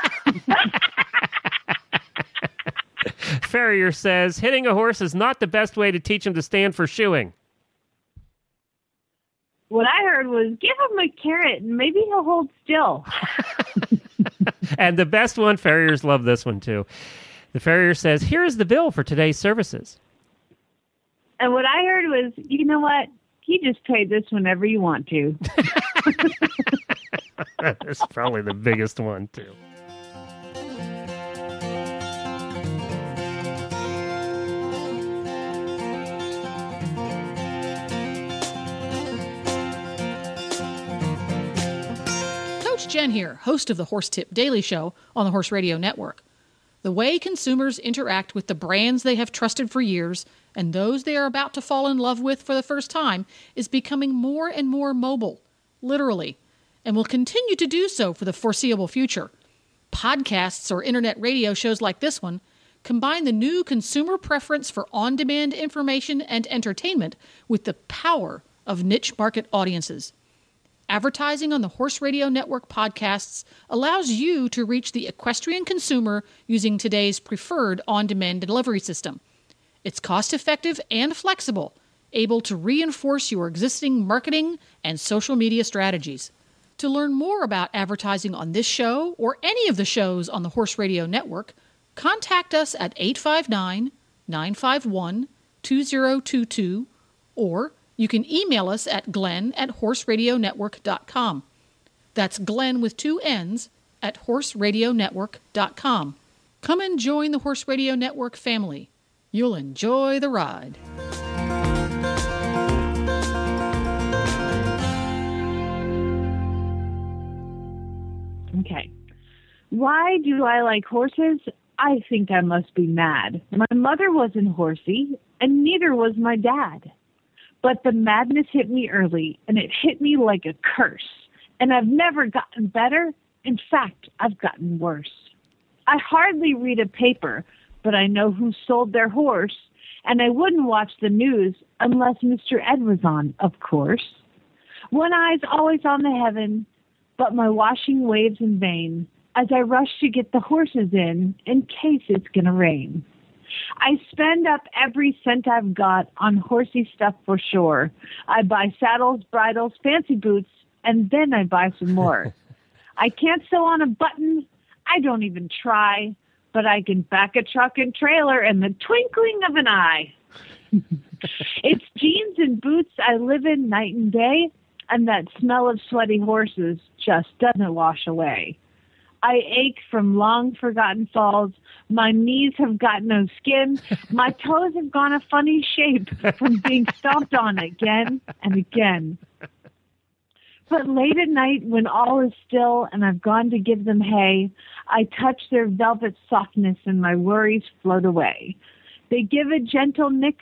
Farrier says, hitting a horse is not the best way to teach him to stand for shoeing. What I heard was, give him a carrot and maybe he'll hold still. And the best one, farriers love this one too. The farrier says, here's the bill for today's services. And what I heard was, you know what? You just pay this whenever you want to. That's probably the biggest one too. Jen here, host of the Horse Tip Daily Show on the Horse Radio Network. The way consumers interact with the brands they have trusted for years and those they are about to fall in love with for the first time is becoming more and more mobile, literally, and will continue to do so for the foreseeable future. Podcasts or internet radio shows like this one combine the new consumer preference for on-demand information and entertainment with the power of niche market audiences. Advertising on the Horse Radio Network podcasts allows you to reach the equestrian consumer using today's preferred on-demand delivery system. It's cost-effective and flexible, able to reinforce your existing marketing and social media strategies. To learn more about advertising on this show or any of the shows on the Horse Radio Network, contact us at 859-951-2022 or you can email us at glenn@horseradionetwork.com. That's Glenn with 2 N's at horseradionetwork.com. Come and join the Horse Radio Network family. You'll enjoy the ride. Okay. Why do I like horses? I think I must be mad. My mother wasn't horsey, and neither was my dad. But the madness hit me early, and it hit me like a curse. And I've never gotten better. In fact, I've gotten worse. I hardly read a paper, but I know who sold their horse, and I wouldn't watch the news unless Mr. Ed was on, of course. One eye's always on the heaven, but my washing waves in vain as I rush to get the horses in case it's gonna rain. I spend up every cent I've got on horsey stuff for sure. I buy saddles, bridles, fancy boots, and then I buy some more. I can't sew on a button. I don't even try, but I can back a truck and trailer in the twinkling of an eye. It's jeans and boots I live in night and day, and that smell of sweaty horses just doesn't wash away. I ache from long forgotten falls. My knees have got no skin. My toes have gone a funny shape from being stomped on again and again. But late at night when all is still and I've gone to give them hay, I touch their velvet softness and my worries float away. They give a gentle nicker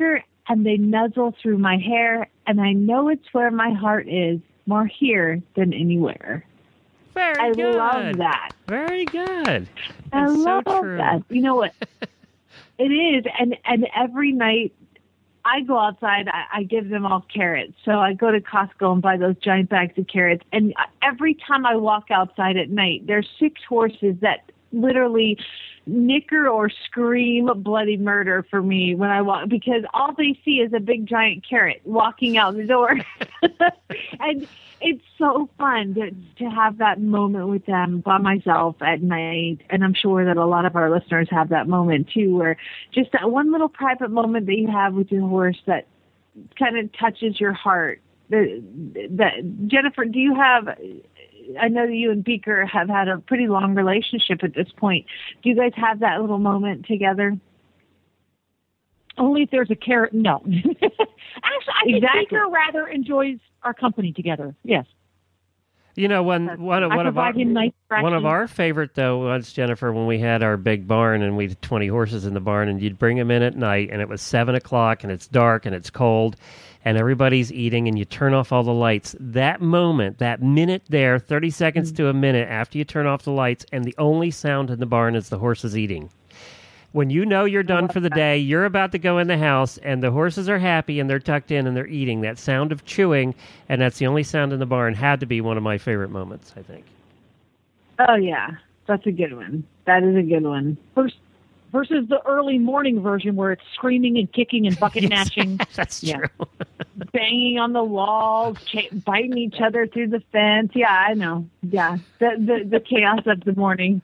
and they nuzzle through my hair, and I know it's where my heart is, more here than anywhere. Very good. I love that. Very good. I That's love so true. that. You know what? It is, and every night I go outside, I give them all carrots. So I go to Costco and buy those giant bags of carrots, and every time I walk outside at night, there's 6 horses that literally nicker or scream bloody murder for me when I walk, because all they see is a big giant carrot walking out the door. And it's so fun to have that moment with them by myself at night. And I'm sure that a lot of our listeners have that moment too, where just that one little private moment that you have with your horse that kind of touches your heart. Jennifer, do you have, I know that you and Beaker have had a pretty long relationship at this point. Do you guys have that little moment together? Only if there's a carrot. No. Actually, I think Exactly. Beaker rather enjoys our company together. Yes. You know, one provide him nice of scratching. our favorite, though, was, Jennifer, when we had our big barn and we had 20 horses in the barn, and you'd bring them in at night, and it was 7 o'clock, and it's dark, and it's cold, and everybody's eating, and you turn off all the lights. That moment, that minute there, 30 seconds to a minute after you turn off the lights, and the only sound in the barn is the horses eating. When you know you're done for the day, you're about to go in the house, and the horses are happy, and they're tucked in, and they're eating. That sound of chewing, and that's the only sound in the barn, had to be one of my favorite moments, I think. Oh, yeah. That's a good one. That is a good one. Versus the early morning version where it's screaming and kicking and bucket gnashing. That's true. Banging on the walls, biting each other through the fence. Yeah, I know. Yeah, the chaos of the morning.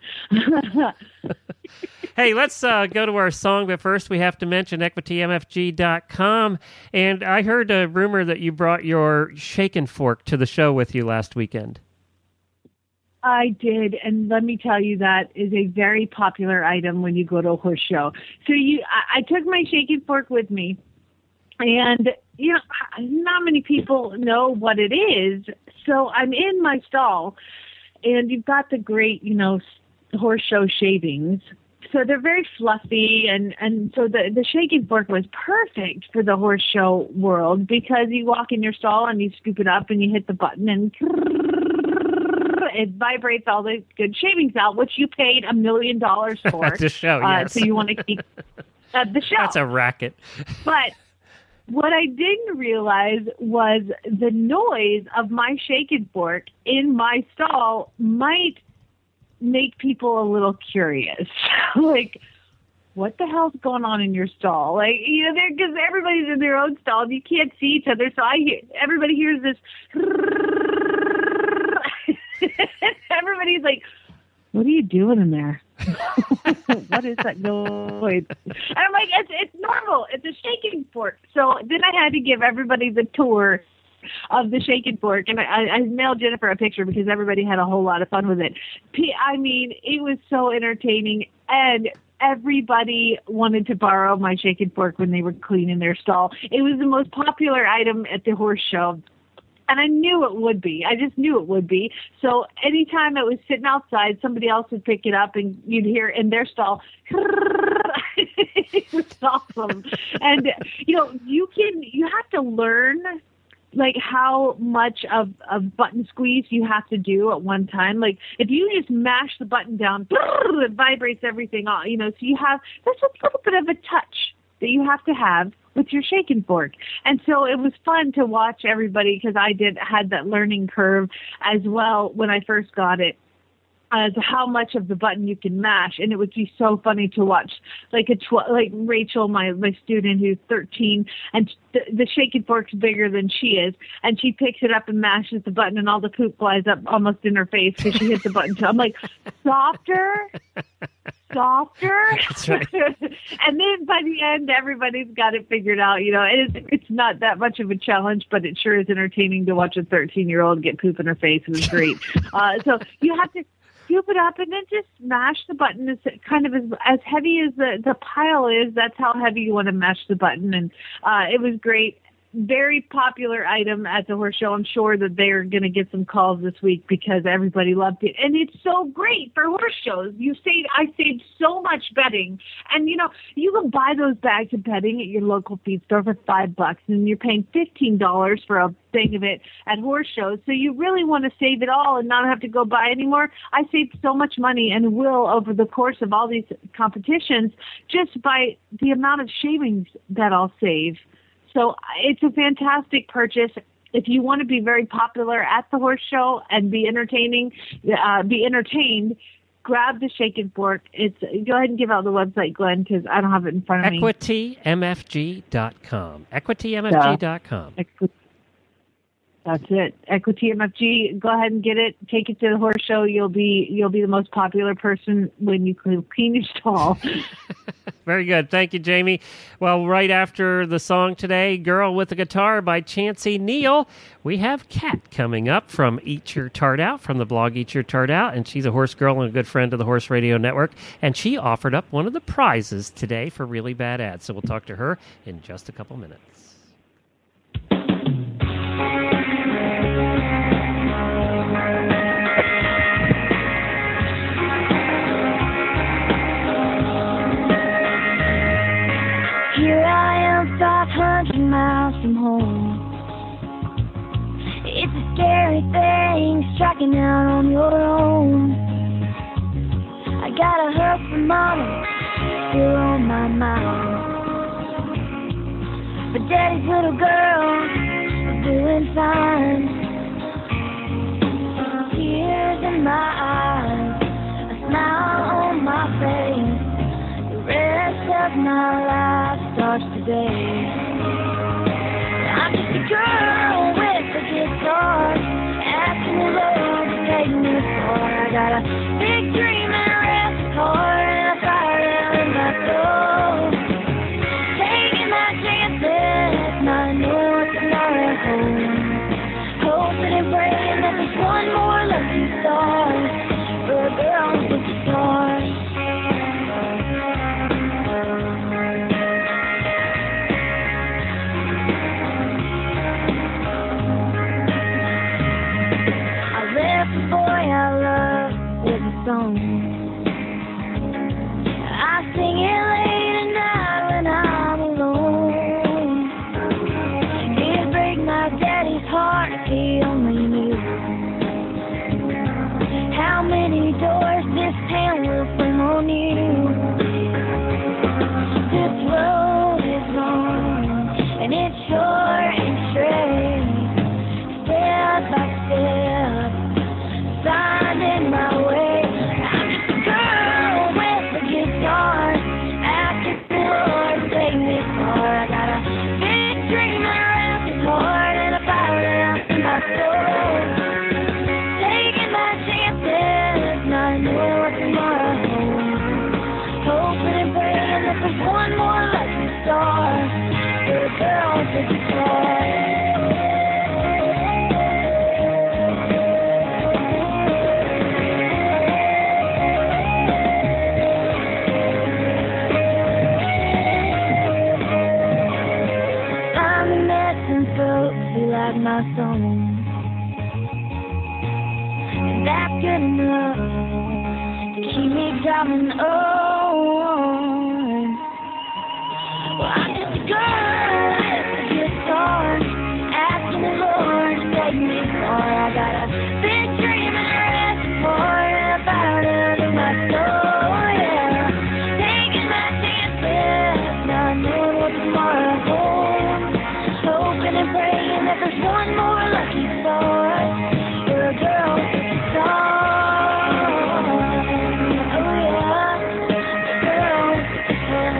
Hey, let's go to our song, but first we have to mention EquityMFG.com. And I heard a rumor that you brought your shaken fork to the show with you last weekend. I did, and let me tell you, that is a very popular item when you go to a horse show. So I took my shaking fork with me, and you know, not many people know what it is. So I'm in my stall, and you've got the great, you know, horse show shavings. So they're very fluffy, and so the shaking fork was perfect for the horse show world, because you walk in your stall and you scoop it up and you hit the button and it vibrates all the good shavings out, which you paid $1 million for. The show, yes. So you want to keep the show. That's a racket. But what I didn't realize was the noise of my shaken fork in my stall might make people a little curious. Like, what the hell's going on in your stall? Like, you know, because everybody's in their own stall and you can't see each other. So everybody hears this. Everybody's like, what are you doing in there? What is that noise? And I'm like, it's normal. It's a shaking fork. So then I had to give everybody the tour of the shaken fork, and I mailed Jennifer a picture because everybody had a whole lot of fun with it. I mean, it was so entertaining, and everybody wanted to borrow my shaken fork when they were cleaning their stall. It was the most popular item at the horse show. And I knew it would be. I just knew it would be. So anytime it was sitting outside, somebody else would pick it up, and you'd hear in their stall. It was awesome. And, you know, you have to learn, like, how much of button squeeze you have to do at one time. Like, if you just mash the button down, it vibrates everything off, you know. So there's a little bit of a touch that you have to have with your shaken fork. And so it was fun to watch everybody, because I had that learning curve as well when I first got it, as how much of the button you can mash. And it would be so funny to watch, like like Rachel, my student who's 13, and the shaken fork's bigger than she is, and she picks it up and mashes the button, and all the poop flies up almost in her face because she hit the button. So I'm like, softer. That's right. And then by the end, everybody's got it figured out. You know, it's not that much of a challenge, but it sure is entertaining to watch a 13-year-old get poop in her face. It was great. So you have to scoop it up and then just smash the button. It's kind of as heavy as the pile is. That's how heavy you want to mash the button. And it was great. very popular item at the horse show. I'm sure that they're going to get some calls this week because everybody loved it. And it's so great for horse shows. I saved so much bedding. And, you know, you can buy those bags of bedding at your local feed store for $5, and you're paying $15 for a thing of it at horse shows. So you really want to save it all and not have to go buy anymore. I saved so much money and will over the course of all these competitions just by the amount of shavings that I'll save. So it's a fantastic purchase. If you want to be very popular at the horse show and be entertained, grab the Shake and Fork. Go ahead and give out the website, Glenn, because I don't have it in front of me. EquityMFG.com. EquityMFG.com. That's it. Equity MFG. Go ahead and get it. Take it to the horse show. You'll be the most popular person when you clean your stall. Very good. Thank you, Jamie. Well, right after the song today, Girl with a Guitar by Chancey Neal, we have Kat coming up from Eat Your Tart Out, from the blog Eat Your Tart Out, and she's a horse girl and a good friend of the Horse Radio Network, and she offered up one of the prizes today for Really Bad Ads. So we'll talk to her in just a couple minutes. Here I am 500 miles from home. It's a scary thing striking out on your own. I got a hurt from mama still on my mind, but daddy's little girl is doing fine. Tears in my eyes, a smile on my face. The rest of my life starts today. I'm just a girl with a guitar, asking the Lord to take me far. I got a big dream and a restless heart and a fire in my soul. Taking my chances, not knowing tomorrow holds. Hoping and praying that there's one more lucky star for a girl with a guitar. Boy I love with a song. I sing it late at night when I'm alone. It'd break my daddy's heart if he only knew how many doors this town will fling on you. This road is long and it's short and straight, step by step, finding my way. I'm just a girl with a guitar, asking the Lord to take me far. I got a big dream around his heart and a fire out in my soul. Taking my chances, not knowing what tomorrow holds. Hoping and praying that there's one more lucky star for a girl with a guitar. My song, and that's good enough to keep me driving on. Well, I'm just a girl with a guitar, asking the Lord to take me far. I got a big dream and a restless heart and a fire under my soul, yeah. Taking my chances, not knowing what tomorrow holds. Hoping and praying that there's one more lucky star for a girl with a guitar. Oh yeah, a girl with a guitar.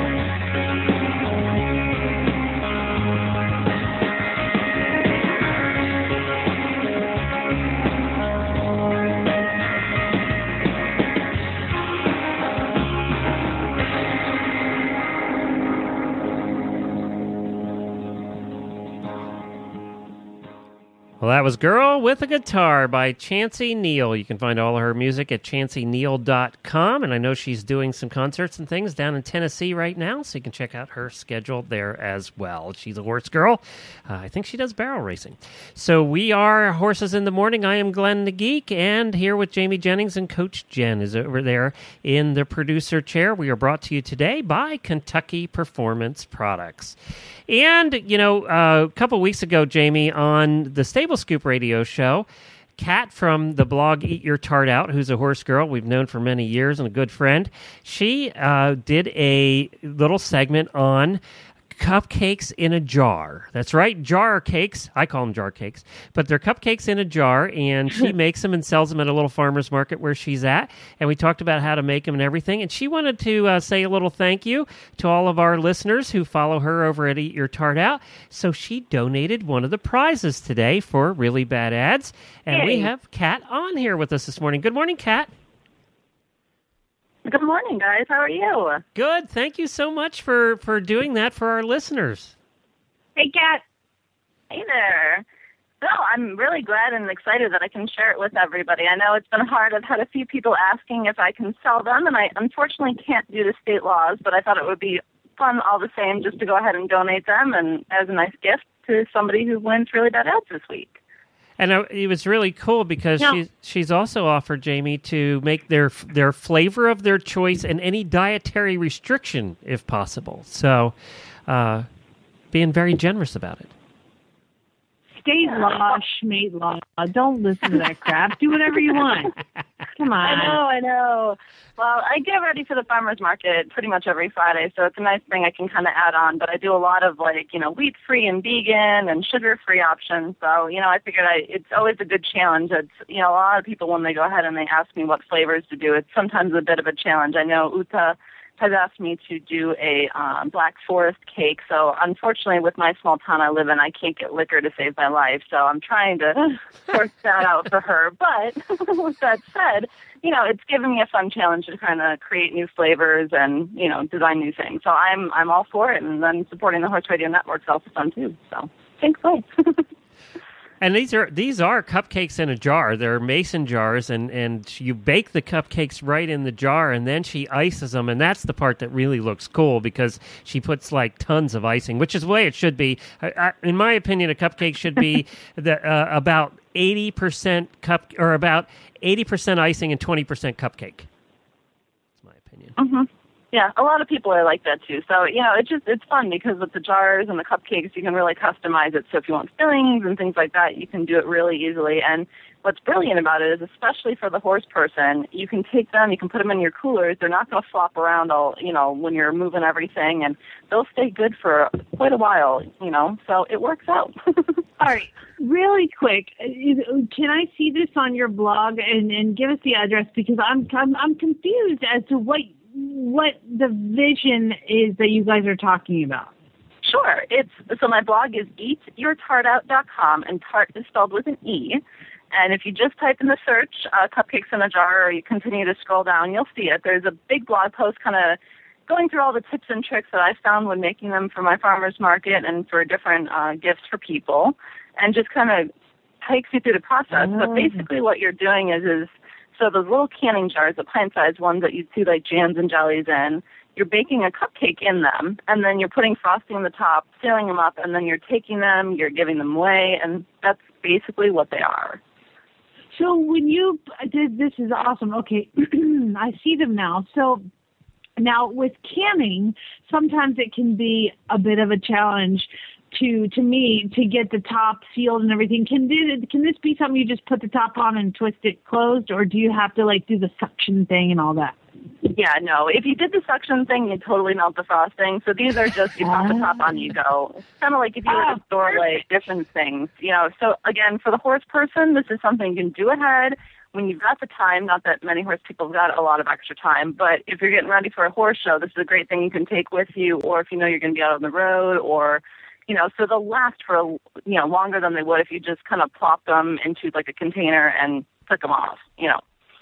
Well, that was Girl with a Guitar by Chancey Neal. You can find all of her music at chanceyneal.com, and I know she's doing some concerts and things down in Tennessee right now, so you can check out her schedule there as well. She's a horse girl. I think she does barrel racing. So we are Horses in the Morning. I am Glenn the Geek, and here with Jamie Jennings, and Coach Jen is over there in the producer chair. We are brought to you today by Kentucky Performance Products. And, you know, a couple weeks ago, Jamie, on the Stable Scoop radio show, Kat from the blog Eat Your Tart Out, who's a horse girl we've known for many years and a good friend, she did a little segment on cupcakes in a jar. That's right, jar cakes. I call them jar cakes, but they're cupcakes in a jar, and she makes them and sells them at a little farmer's market where she's at, and we talked about how to make them and everything, and she wanted to say a little thank you to all of our listeners who follow her over at Eat Your Tart Out, so she donated one of the prizes today for Really Bad Ads, and we have Kat on here with us this morning. Good morning, Kat. Good morning, guys. How are you? Good. Thank you so much for doing that for our listeners. Hey, Kat. Hey there. No, I'm really glad and excited that I can share it with everybody. I know it's been hard. I've had a few people asking if I can sell them, and I unfortunately can't due to state laws, but I thought it would be fun all the same just to go ahead and donate them and as a nice gift to somebody who wins Really Bad Ads this week. And it was really cool because she's also offered, Jamie, to make their flavor of their choice and any dietary restriction, if possible. So being very generous about it. State law, schmate law. Don't listen to that crap. Do whatever you want. Come on. I know. Well, I get ready for the farmer's market pretty much every Friday, so it's a nice thing I can kind of add on. But I do a lot of, wheat-free and vegan and sugar-free options. So, I figured it's always a good challenge. It's, a lot of people, when they go ahead and they ask me what flavors to do, it's sometimes a bit of a challenge. I know Uta has asked me to do a Black Forest cake. So unfortunately, with my small town I live in, I can't get liquor to save my life. So I'm trying to sort that out for her. But with that said, it's given me a fun challenge to kind of create new flavors and, design new things. So I'm all for it. And then supporting the Horse Radio Network is also fun too. So thanks, Clay. And these are cupcakes in a jar. They're mason jars, and you bake the cupcakes right in the jar, and then she ices them, and that's the part that really looks cool because she puts like tons of icing, which is the way it should be. In my opinion, a cupcake should be about 80% about 80% icing and 20% cupcake. That's my opinion. Mm-hmm. Yeah, a lot of people are like that too. So, it's fun because with the jars and the cupcakes, you can really customize it. So if you want fillings and things like that, you can do it really easily. And what's brilliant about it is, especially for the horse person, you can take them, you can put them in your coolers. They're not going to flop around all, when you're moving everything, and they'll stay good for quite a while, so it works out. All right, really quick, can I see this on your blog and give us the address, because I'm confused as to what the vision is that you guys are talking about. Sure. So my blog is eatyourtartout.com, and tart is spelled with an E. And if you just type in the search, cupcakes in a jar, or you continue to scroll down, you'll see it. There's a big blog post kind of going through all the tips and tricks that I found when making them for my farmer's market and for different gifts for people, and just kind of takes you through the process. But basically what you're doing is so those little canning jars, the pint-sized ones that you see like jams and jellies in, you're baking a cupcake in them, and then you're putting frosting on the top, sealing them up, and then you're taking them, you're giving them away, and that's basically what they are. So when you did, this is awesome. Okay, I see them now. So now with canning, sometimes it can be a bit of a challenge to me to get the top sealed and everything. Can this be something you just put the top on and twist it closed, or do you have to do the suction thing and all that? Yeah, no. If you did the suction thing, you'd totally melt the frosting. So these are just, you pop the top on, you go. It's kind of like if you were to store different things, So again, for the horse person, this is something you can do ahead when you've got the time. Not that many horse people have got a lot of extra time, but if you're getting ready for a horse show, this is a great thing you can take with you, or if you're going to be out on the road, or so they'll last for, longer than they would if you just kind of plop them into like a container and flick them off,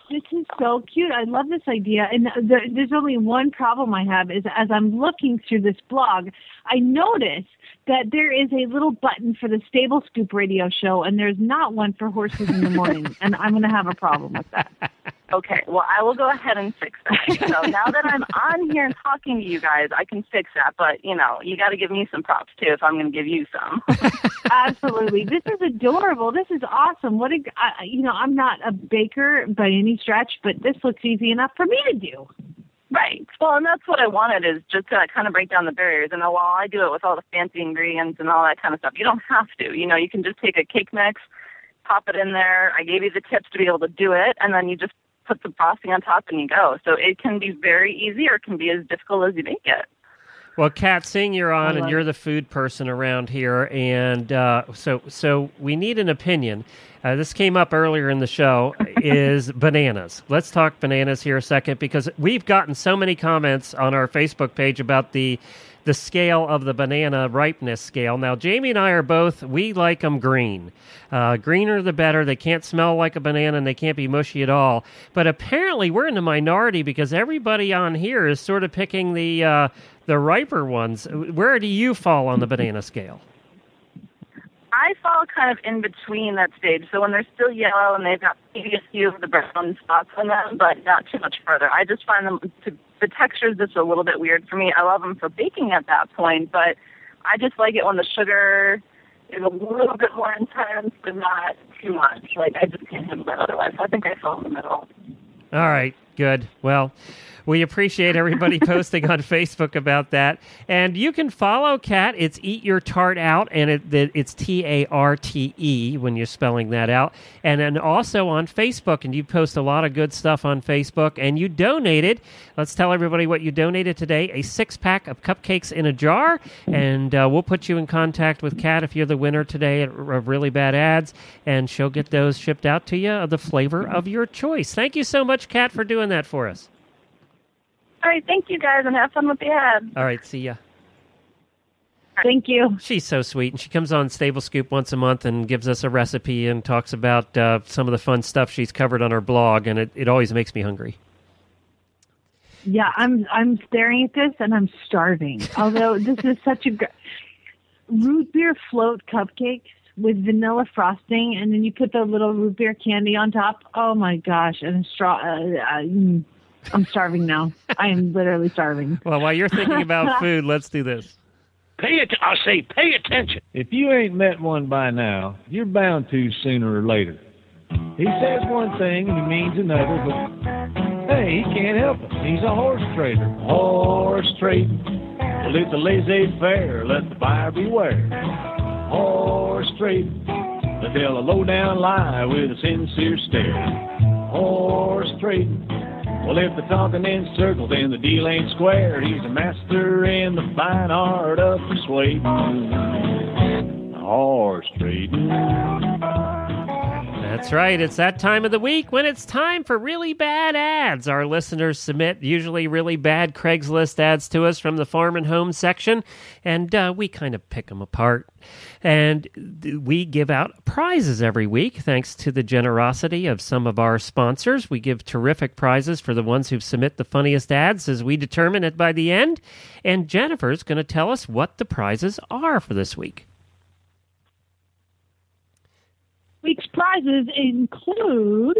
This is so cute. I love this idea. And there's only one problem I have is as I'm looking through this blog, I notice that there is a little button for the Stable Scoop radio show, and there's not one for Horses in the Morning. And I'm going to have a problem with that. Okay, well, I will go ahead and fix that. So now that I'm on here and talking to you guys, I can fix that. But, you got to give me some props, too, if I'm going to give you some. Absolutely. This is adorable. This is awesome. I'm not a baker by any stretch, but this looks easy enough for me to do. Right. Well, and that's what I wanted is just to kind of break down the barriers. And while I do it with all the fancy ingredients and all that kind of stuff, you don't have to. You can just take a cake mix, pop it in there. I gave you the tips to be able to do it, and then you just put the frosting on top and you go. So it can be very easy or it can be as difficult as you make it. Well, Kat, seeing you're on and you're the food person around here, and so we need an opinion. This came up earlier in the show, is bananas. Let's talk bananas here a second, because we've gotten so many comments on our Facebook page about the scale of the banana ripeness scale. Now, Jamie and I we like them green. Greener the better. They can't smell like a banana and they can't be mushy at all. But apparently we're in the minority because everybody on here is sort of picking the riper ones. Where do you fall on the banana scale? I fall kind of in between that stage. So when they're still yellow and they've got maybe a few of the brown spots on them, but not too much further. I just find the texture is just a little bit weird for me. I love them for baking at that point, but I just like it when the sugar is a little bit more intense, but not too much. I just can't handle that otherwise. I think I fall in the middle. All right, good. Well, we appreciate everybody posting on Facebook about that. And you can follow Kat. It's Eat Your Tart Out, and it's Tarte when you're spelling that out. And then also on Facebook, and you post a lot of good stuff on Facebook. And you donated, let's tell everybody what you donated today, a 6-pack of cupcakes in a jar. And we'll put you in contact with Kat if you're the winner today of Really Bad Ads, and she'll get those shipped out to you of the flavor of your choice. Thank you so much, Kat, for doing that for us. All right, thank you guys, and have fun with the ad. All right, see ya. Thank you. She's so sweet, and she comes on Stable Scoop once a month and gives us a recipe and talks about some of the fun stuff she's covered on her blog, and it always makes me hungry. Yeah, I'm staring at this, and I'm starving. Although this is such a root beer float cupcakes with vanilla frosting, and then you put the little root beer candy on top. Oh, my gosh, and I'm starving now. I am literally starving. Well, while you're thinking about food, let's do this. Pay attention. If you ain't met one by now, you're bound to sooner or later. He says one thing and he means another, but hey, he can't help it. He's a horse trader. Horse trading. Well, it's a laissez-faire. Let the buyer beware. Horse trading. They tell a low-down lie with a sincere stare. Horse trading. Well, if they're talking in circles, then the deal ain't square. He's a master in the fine art of persuading. Horse trading. That's right. It's that time of the week when it's time for Really Bad Ads. Our listeners submit usually really bad Craigslist ads to us from the Farm and Home section, and we kind of pick them apart. And we give out prizes every week, thanks to the generosity of some of our sponsors. We give terrific prizes for the ones who submit the funniest ads, as we determine it by the end. And Jennifer's going to tell us what the prizes are for this week. Week's prizes include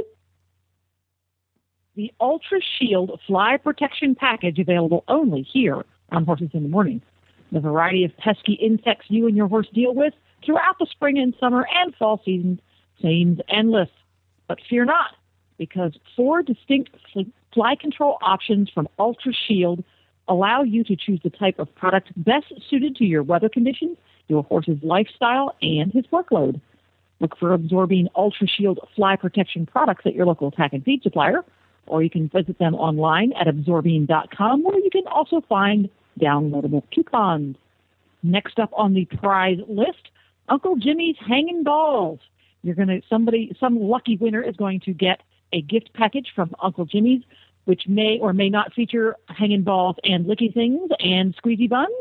the Ultra Shield Fly Protection Package, available only here on Horses in the Morning. The variety of pesky insects you and your horse deal with throughout the spring and summer and fall seasons seems endless. But fear not, because 4 distinct fly control options from Ultra Shield allow you to choose the type of product best suited to your weather conditions, your horse's lifestyle, and his workload. Look for Absorbine Ultra Shield Fly Protection products at your local tack and feed supplier, or you can visit them online at Absorbine.com, where you can also find downloadable coupons. Next up on the prize list, Uncle Jimmy's Hanging Balls. Some lucky winner is going to get a gift package from Uncle Jimmy's, which may or may not feature hanging balls and licky things and squeezy buns.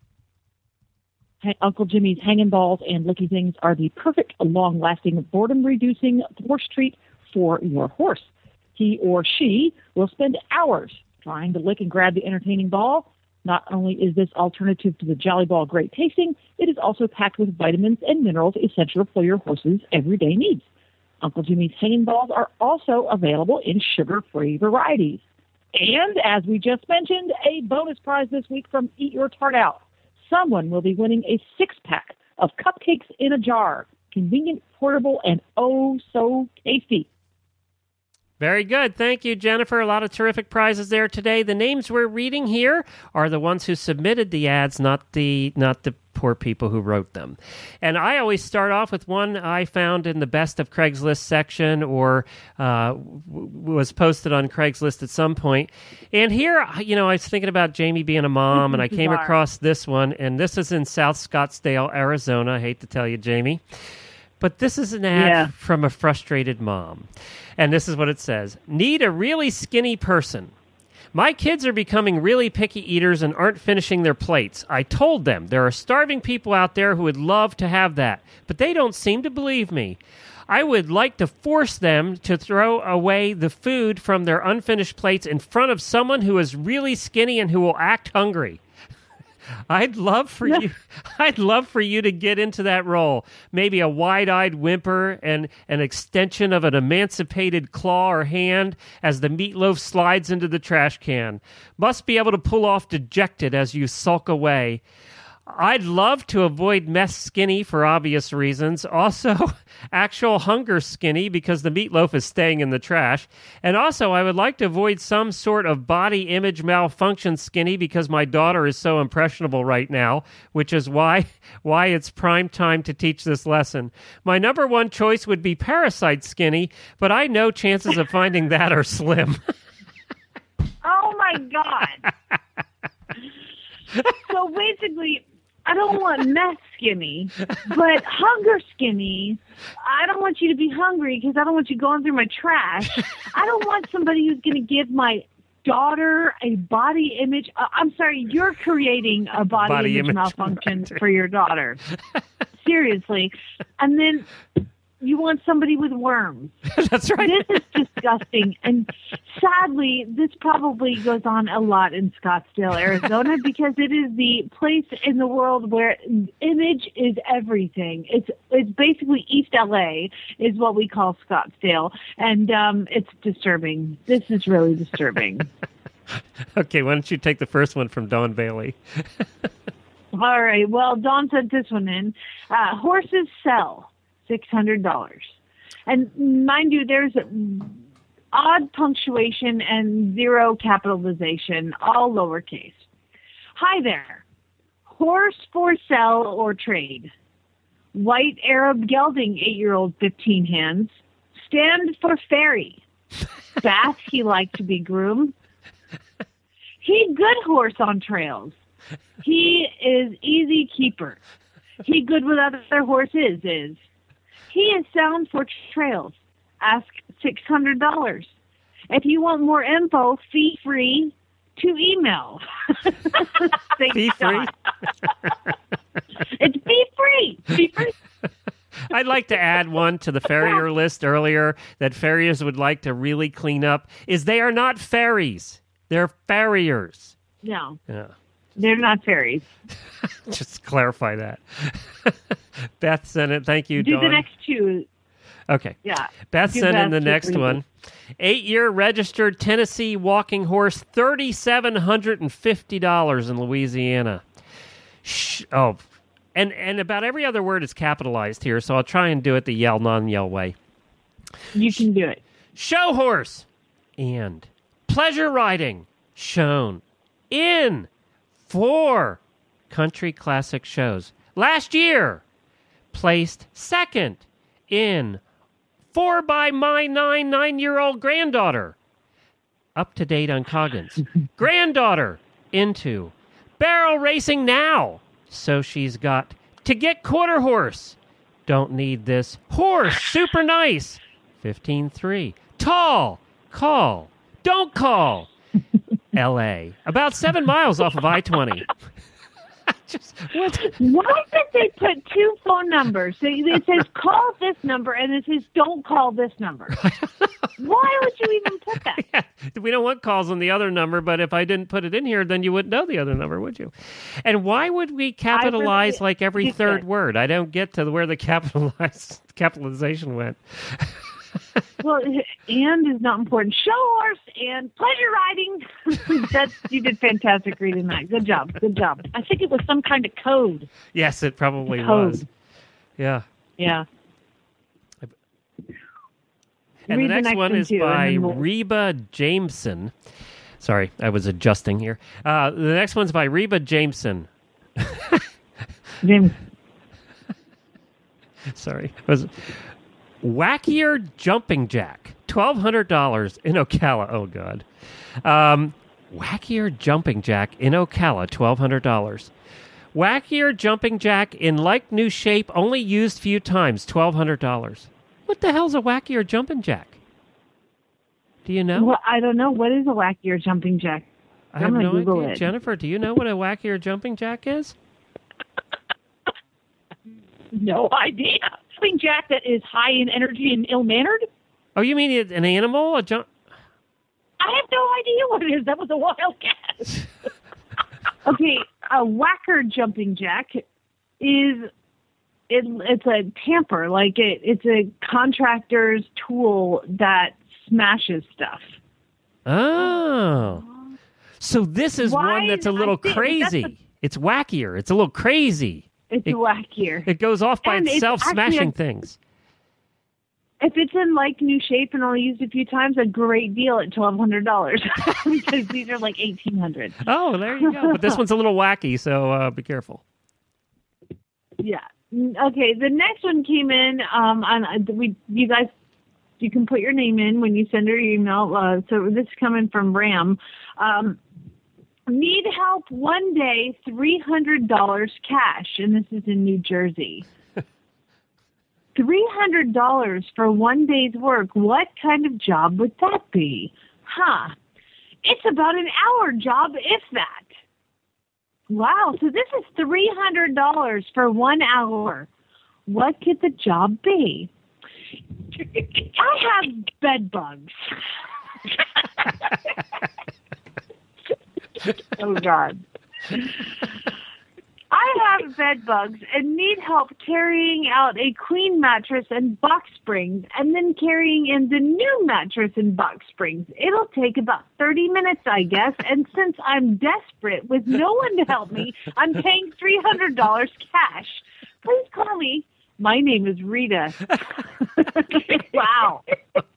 Uncle Jimmy's Hanging Balls and Licky Things are the perfect, long-lasting, boredom-reducing horse treat for your horse. He or she will spend hours trying to lick and grab the entertaining ball. Not only is this alternative to the Jolly Ball great tasting, it is also packed with vitamins and minerals essential for your horse's everyday needs. Uncle Jimmy's hanging balls are also available in sugar-free varieties. And as we just mentioned, a bonus prize this week from Eat Your Tart Out. Someone will be winning a 6-pack of cupcakes in a jar. Convenient, portable, and oh so tasty. Very good. Thank you, Jennifer. A lot of terrific prizes there today. The names we're reading here are the ones who submitted the ads, not the poor people who wrote them. And I always start off with one I found in the Best of Craigslist section or was posted on Craigslist at some point. And here, I was thinking about Jamie being a mom, and I came across this one, and this is in South Scottsdale, Arizona. I hate to tell you, Jamie. But this is an ad from a frustrated mom. And this is what it says. Need a really skinny person. My kids are becoming really picky eaters and aren't finishing their plates. I told them there are starving people out there who would love to have that, but they don't seem to believe me. I would like to force them to throw away the food from their unfinished plates in front of someone who is really skinny and who will act hungry. I'd love for you to get into that role. Maybe a wide-eyed whimper and an extension of an emancipated claw or hand as the meatloaf slides into the trash can. Must be able to pull off dejected as you sulk away. I'd love to avoid mess skinny for obvious reasons. Also, actual hunger skinny because the meatloaf is staying in the trash. And also, I would like to avoid some sort of body image malfunction skinny because my daughter is so impressionable right now, which is why it's prime time to teach this lesson. My number one choice would be parasite skinny, but I know chances of finding that are slim. Oh, my God. So basically, I don't want mess skinny, but hunger skinny. I don't want you to be hungry because I don't want you going through my trash. I don't want somebody who's going to give my daughter a body image. I'm sorry, you're creating a body image malfunction for your daughter. Seriously. And then you want somebody with worms. That's right. This is disgusting. And sadly, this probably goes on a lot in Scottsdale, Arizona, because it is the place in the world where image is everything. It's basically East LA is what we call Scottsdale. And it's disturbing. This is really disturbing. Okay, why don't you take the first one from Dawn Bailey? All right. Well, Dawn sent this one in. Horses sell $600. And mind you, there's odd punctuation and zero capitalization, all lowercase. Hi there. Horse for sell or trade. White Arab gelding, 8-year-old, 15 hands. Stand for ferry. Bath, he like to be groomed. He good horse on trails. He is easy keeper. He good with other horses is. He is sound for trails. Ask $600. If you want more info, fee free to email. Fee free? It's fee free. Fee free. I'd like to add one to the farrier list earlier that farriers would like to really clean up is they are not fairies. They're farriers. No. Yeah. They're not fairies. Just clarify that. Beth sent it. Thank you, Do Dawn. the next two. Okay. Yeah. Beth Do sent in that the too, next please. one. 8-year registered Tennessee walking horse, $3,750 in Louisiana. Oh, and about every other word is capitalized here, so I'll try and do it the yell, non-yell way. You can do it. Show horse and pleasure riding shown in 4 country classic shows. Last year, placed second in 4 by my 9-year-old granddaughter. Up to date on Coggins. Granddaughter into barrel racing now. So she's got to get quarter horse. Don't need this. Horse, super nice. 15-3. Tall, call, don't call. L.A. About 7 miles off of I-20. Why did they put two phone numbers? It says call this number, and it says don't call this number. Why would you even put that? Yeah, we don't want calls on the other number, but if I didn't put it in here, then you wouldn't know the other number, would you? And why would we capitalize like every third word? I don't get to where the capitalization went. Well, and is not important. Show horse and pleasure riding. You did fantastic reading that. Good job. Good job. I think it was some kind of code. Yes, it probably was. Yeah. Yeah. And the next one is by Reba Jameson. Sorry, I was adjusting here. The next one's by Reba Jameson. Sorry. Wackier Jumping Jack, $1,200 in Ocala. Oh, God. Wackier Jumping Jack in Ocala, $1,200. Wackier Jumping Jack in like new shape, only used few times, $1,200. What the hell's a Wackier Jumping Jack? Do you know? Well, I don't know. What is a Wackier Jumping Jack? I have no idea. Jennifer, do you know what a Wackier Jumping Jack is? No idea. Jumping jack that is high in energy and ill-mannered? Oh, you mean an animal? I have no idea what it is. That was a wild guess. Okay, a whacker jumping jack is it's a tamper, like it's a contractor's tool that smashes stuff. Oh. So this is one that's a little crazy. It's wackier. It's a little crazy. It's wackier. It goes off by itself, smashing things. If it's in like new shape and only used a few times, a great deal at $1,200 because these are like $1,800. Oh, there you go. But this one's a little wacky, so be careful. Yeah. Okay. The next one came in. You guys, you can put your name in when you send her email. So this is coming from Ram. Need help one day, $300 cash, and this is in New Jersey. $300 for one day's work. What kind of job would that be? It's about an hour job, if that. Wow, so this is $300 for 1 hour. What could the job be? I have bed bugs. Oh, God. I have bed bugs and need help carrying out a queen mattress and box springs and then carrying in the new mattress and box springs. It'll take about 30 minutes, I guess, and since I'm desperate with no one to help me, I'm paying $300 cash. Please call me. My name is Rita. Wow.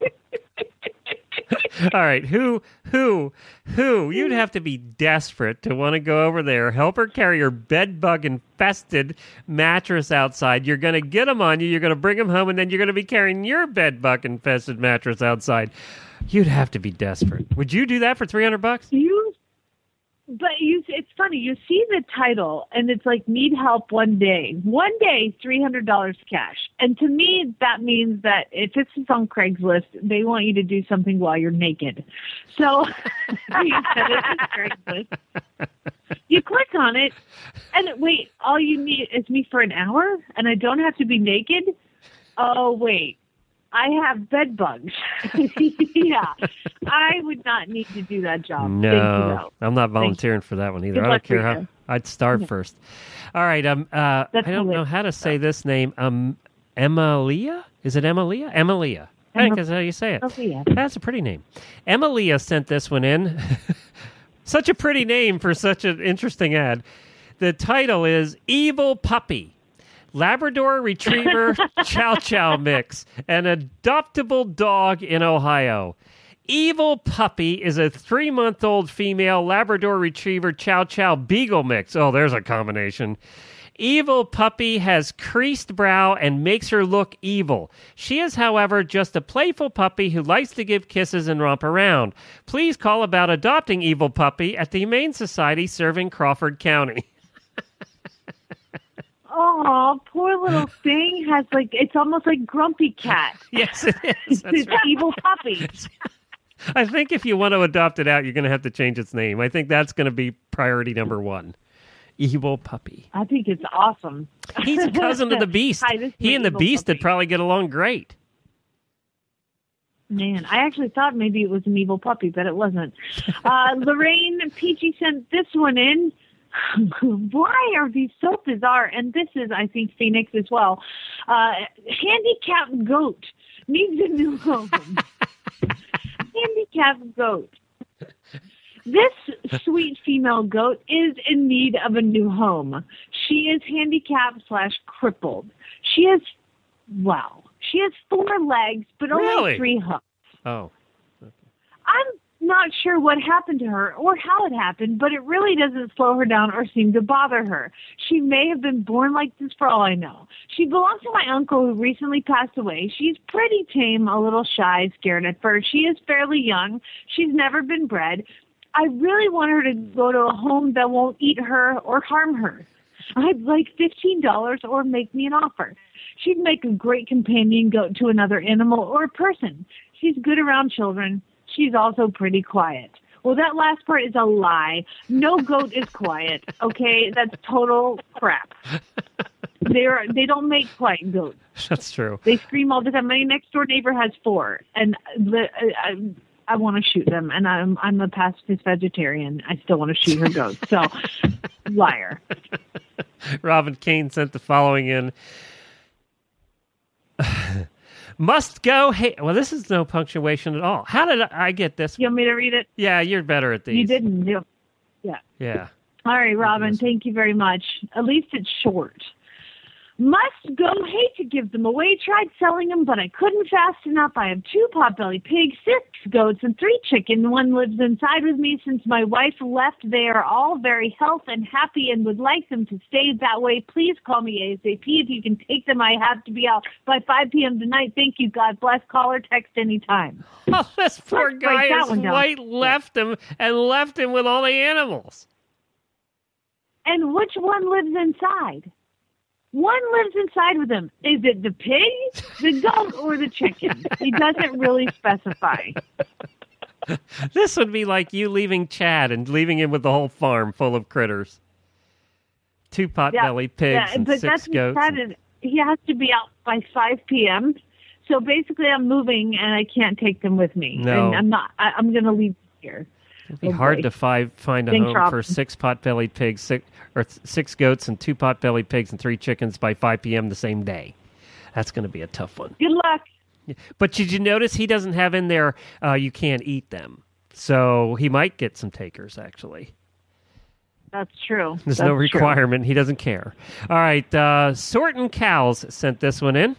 All right, who? You'd have to be desperate to want to go over there, help her carry her bed-bug-infested mattress outside. You're going to get them on you, you're going to bring them home, and then you're going to be carrying your bed-bug-infested mattress outside. You'd have to be desperate. Would you do that for $300? It's funny. You see the title, and it's like, need help one day. One day, $300 cash. And to me, that means that if it's on Craigslist, they want you to do something while you're naked. So you said it's Craigslist. You click on it, and wait, all you need is me for an hour, and I don't have to be naked? Oh, wait. I have bed bugs. Yeah. I would not need to do that job. No, Thank you, though. I'm not volunteering for that one either. Good I luck don't care for how. you. I'd starve first. All right. I don't know how to say this name. Emilia? Is it Emilia? Emilia. I think that's how you say it. Emilia. That's a pretty name. Emilia sent this one in. Such a pretty name for such an interesting ad. The title is Evil Puppy. Labrador Retriever Chow Chow Mix, an adoptable dog in Ohio. Evil Puppy is a 3-month-old female Labrador Retriever Chow Chow Beagle mix. Oh, there's a combination. Evil Puppy has creased brow and makes her look evil. She is, however, just a playful puppy who likes to give kisses and romp around. Please call about adopting Evil Puppy at the Humane Society serving Crawford County. Oh, poor little thing has it's almost like Grumpy Cat. Yes, it is. It's right. Evil Puppy. I think if you want to adopt it out, you're going to have to change its name. I think that's going to be priority number 1. Evil puppy. I think it's awesome. He's a cousin of the Beast. Hi, this is He my and the evil Beast would puppy. probably get along great. Man, I actually thought maybe it was an evil puppy, but it wasn't. Lorraine Peachy sent this one in. Why are these so bizarre? And this is, I think, Phoenix as well. Handicapped goat needs a new home. Handicapped goat. This sweet female goat is in need of a new home. She is handicapped/crippled. She has 4 legs, but only Really? 3 hooves. Oh. I'm not sure what happened to her or how it happened, but it really doesn't slow her down or seem to bother her. She may have been born like this for all I know. She belongs to my uncle who recently passed away. She's pretty tame, a little shy, scared at first. She is fairly young. She's never been bred. I really want her to go to a home that won't eat her or harm her. I'd like $15 or make me an offer. She'd make a great companion goat to another animal or person. She's good around children. She's also pretty quiet. Well, that last part is a lie. No goat is quiet, okay? That's total crap. They don't make quiet goats. That's true. They scream all the time. My next door neighbor has 4, and I want to shoot them. And I'm a pacifist vegetarian. I still want to shoot her goats. So, liar. Robin Kane sent the following in. Must go. Hey, well, this is no punctuation at all. How did I get this? You want me to read it? Yeah, you're better at these. You didn't. Yeah. Yeah. All right, Robin, thank you very much. At least it's short. Must go. Hate to give them away. Tried selling them, but I couldn't fast enough. I have 2 potbelly pigs, 6 goats, and 3 chickens. One lives inside with me since my wife left. They are all very healthy and happy and would like them to stay that way. Please call me ASAP if you can take them. I have to be out by 5 p.m. tonight. Thank you. God bless. Call or text anytime. Oh, this poor Let's guy break that is one down. white left him with all the animals. And which one lives inside? One lives inside with him. Is it the pig, the goat, or the chicken? He doesn't really specify. This would be like you leaving Chad and leaving him with the whole farm full of critters. 2 potbelly pigs and but 6 that's goats. He has to be out by 5 p.m. So basically, I'm moving and I can't take them with me. No. And I'm not. I'm going to leave here. It'd be hard to find a Thanks, home for Robin. 6 potbelly pigs, 6 goats and 2 potbelly pigs and 3 chickens by 5 p.m. the same day. That's going to be a tough one. Good luck. But did you notice he doesn't have in there, you can't eat them. So he might get some takers, actually. That's true. There's That's no true. requirement. He doesn't care. All right. Sortin' Cows sent this one in.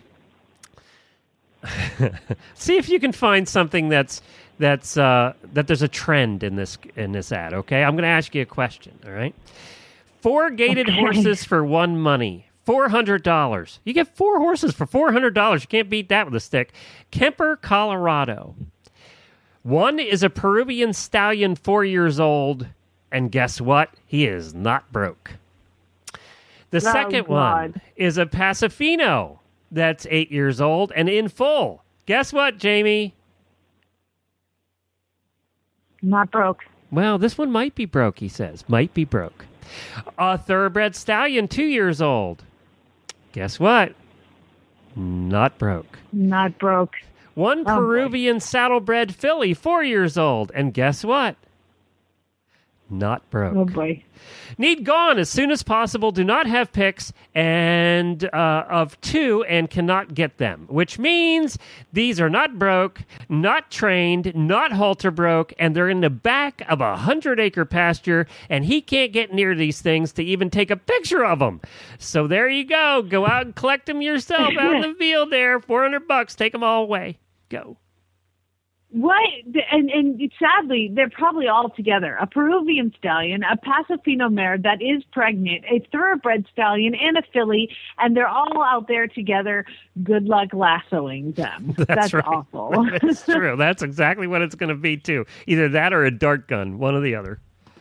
See if you can find something that there's a trend in this ad. Okay, I'm going to ask you a question. All right, 4 gated horses for one money, $400. You get 4 horses for $400. You can't beat that with a stick. Kemper, Colorado. One is a Peruvian stallion, 4 years old, and guess what? He is not broke. The second one is a Pasofino that's 8 years old and in full. Guess what, Jamie? Not broke. Well, this one might be broke, he says. Might be broke. A thoroughbred stallion, 2 years old. Guess what? Not broke. Not broke. One Peruvian saddlebred filly, 4 years old. And guess what? Not broke. Oh, boy. Need gone as soon as possible. Do not have pics and of 2 and cannot get them, which means these are not broke, not trained, not halter broke, and they're in the back of a 100-acre pasture, and he can't get near these things to even take a picture of them. So there you go. Go out and collect them yourself out in the field there. $400. Take them all away. Go. What? And sadly, they're probably all together. A Peruvian stallion, a Pasofino mare that is pregnant, a thoroughbred stallion, and a filly, and they're all out there together. Good luck lassoing them. That's right. awful. That's true. That's exactly what it's going to be, too. Either that or a dart gun, one or the other.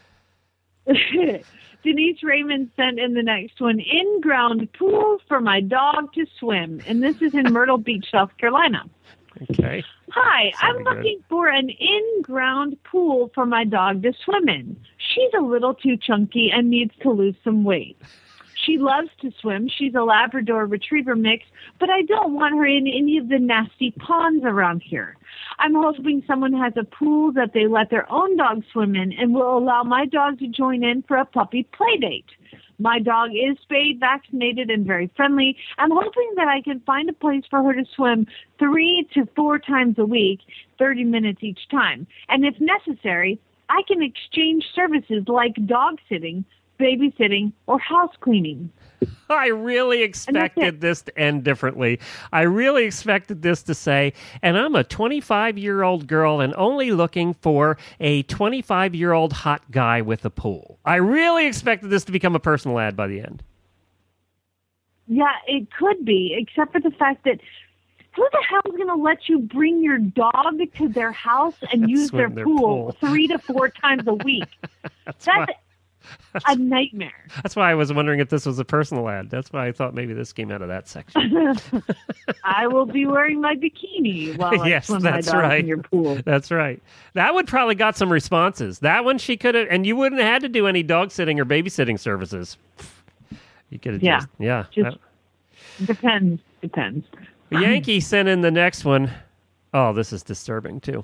Denise Raymond sent in the next one. In-ground pool for my dog to swim. And this is in Myrtle Beach, South Carolina. Okay. Hi, I'm Sounded good. looking for an in-ground pool for my dog to swim in. She's a little too chunky and needs to lose some weight. She loves to swim. She's a Labrador Retriever mix, but I don't want her in any of the nasty ponds around here. I'm hoping someone has a pool that they let their own dog swim in and will allow my dog to join in for a puppy play date. My dog is spayed, vaccinated, and very friendly. I'm hoping that I can find a place for her to swim 3 to 4 times a week, 30 minutes each time. And if necessary, I can exchange services like dog sitting, babysitting, or house cleaning. I really expected this to end differently. I really expected this to say, and I'm a 25-year-old girl and only looking for a 25-year-old hot guy with a pool. I really expected this to become a personal ad by the end. Yeah, it could be, except for the fact that who the hell is going to let you bring your dog to their house and use their pool 3 to 4 times a week? That's a nightmare. That's why I was wondering if this was a personal ad. That's why I thought maybe this came out of that section. I will be wearing my bikini while I Yes, swim my that's dog right. in your pool. That's right. That would probably got some responses. That one she could have, and you wouldn't have had to do any dog sitting or babysitting services. You could have Just depends. Yankee sent in the next one. Oh, this is disturbing too.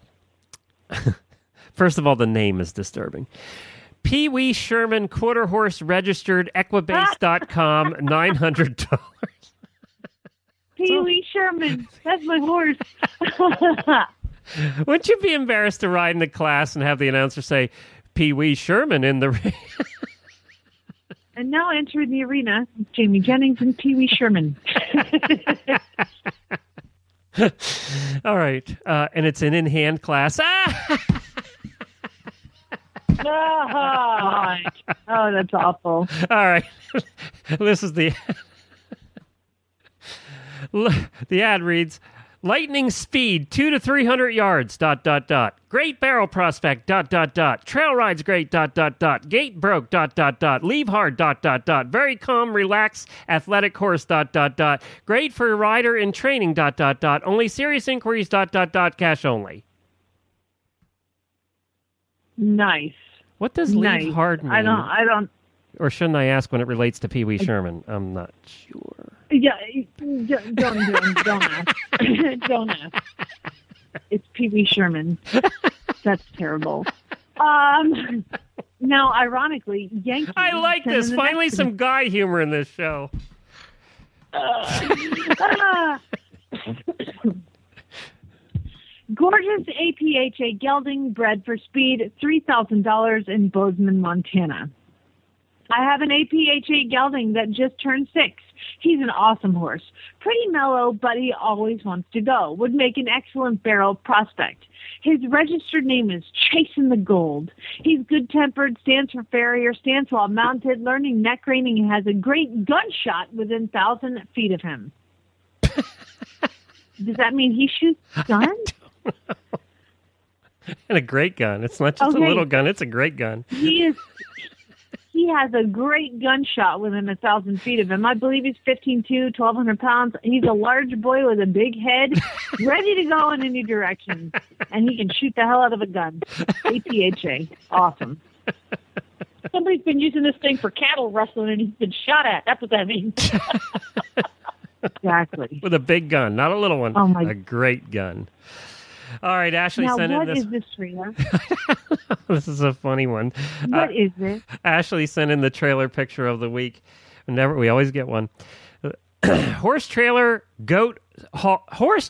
First of all, the name is disturbing. Pee Wee Sherman quarter horse registered Equibase.com $900. Pee Wee Sherman, that's my horse. Wouldn't you be embarrassed to ride in the class and have the announcer say, Pee Wee Sherman in the ring? And now entering the arena, Jamie Jennings and Pee Wee Sherman. All right. And it's an in-hand class. Oh, that's awful. All right. This is the ad reads, lightning speed 200 to 300 yards, ... Great barrel prospect, ... Trail rides great, ... Gait broke, ... Leave hard, ... Very calm, relaxed, athletic horse, ... Great for rider in training, ... Only serious inquiries, ... Cash only. Nice. What does leave hard mean? I don't. Or shouldn't I ask when it relates to Pee Wee Sherman? I'm not sure. Yeah, don't ask. Don't ask. It's Pee Wee Sherman. That's terrible. Now, ironically, Yankee. I like this. Finally, some guy humor in this show. Gorgeous APHA gelding bred for speed, $3,000 in Bozeman, Montana. I have an APHA gelding that just turned 6. He's an awesome horse. Pretty mellow, but he always wants to go. Would make an excellent barrel prospect. His registered name is Chasing the Gold. He's good-tempered, stands for farrier, stands while mounted, learning neck reining, and has a great gunshot within 1,000 feet of him. Does that mean he shoots guns? And a great gun. It's not just a little gun. It's a great gun. He has a great gunshot within 1,000 feet of him. I believe he's 15'2", 1,200 pounds. He's a large boy with a big head, ready to go in any direction. And he can shoot the hell out of a gun. APHA. Awesome. Somebody's been using this thing for cattle rustling and he's been shot at. That's what that means. Exactly. With a big gun, not a little one. Oh my! A great gun. All right, Ashley now, sent in what this. is this, Rita? This is a funny one. What is this? Ashley sent in the trailer picture of the week. We always get one. Horse trailer / goat /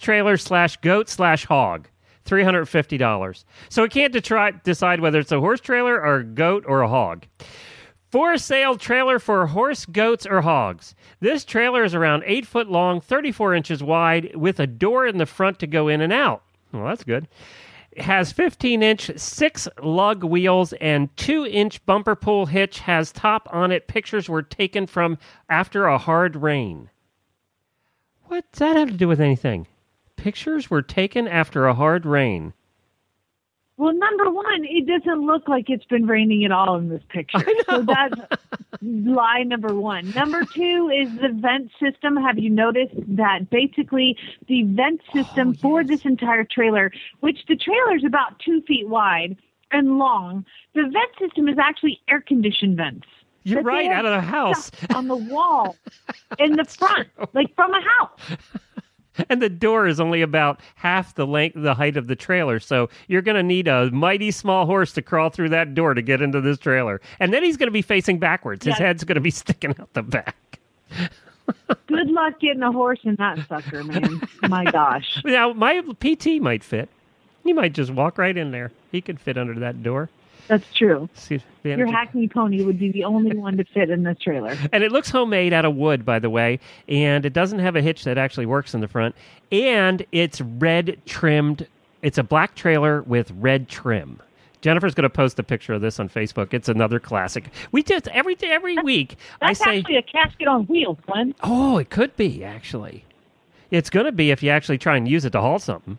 hog. $350. So we can't decide whether it's a horse trailer or a goat or a hog. For sale trailer for horse, goats, or hogs. This trailer is around 8 foot long, 34 inches wide, with a door in the front to go in and out. Well, that's good. It has 15-inch 6-lug wheels and 2-inch bumper pull hitch. Has top on it. Pictures were taken from after a hard rain. What does that have to do with anything? Pictures were taken after a hard rain. Well, number one, it doesn't look like it's been raining at all in this picture. So that's lie number one. Number two is the vent system. Have you noticed that basically the vent system for this entire trailer, which the trailer is about 2 feet wide and long, the vent system is actually air-conditioned vents. You're right, out of the house. On the wall in the front, like from a house. And the door is only about half the height of the trailer, so you're going to need a mighty small horse to crawl through that door to get into this trailer. And then he's going to be facing backwards. His head's going to be sticking out the back. Good luck getting a horse in that sucker, man. My gosh. Now, my PT might fit. He might just walk right in there. He could fit under that door. That's true. See, your Hackney pony would be the only one to fit in this trailer. And it looks homemade out of wood, by the way, and it doesn't have a hitch that actually works in the front. And it's red trimmed. It's a black trailer with red trim. Jennifer's going to post a picture of this on Facebook. It's another classic. We just every week. That's actually a casket on wheels, Glenn. Oh, it could be actually. It's going to be if you actually try and use it to haul something.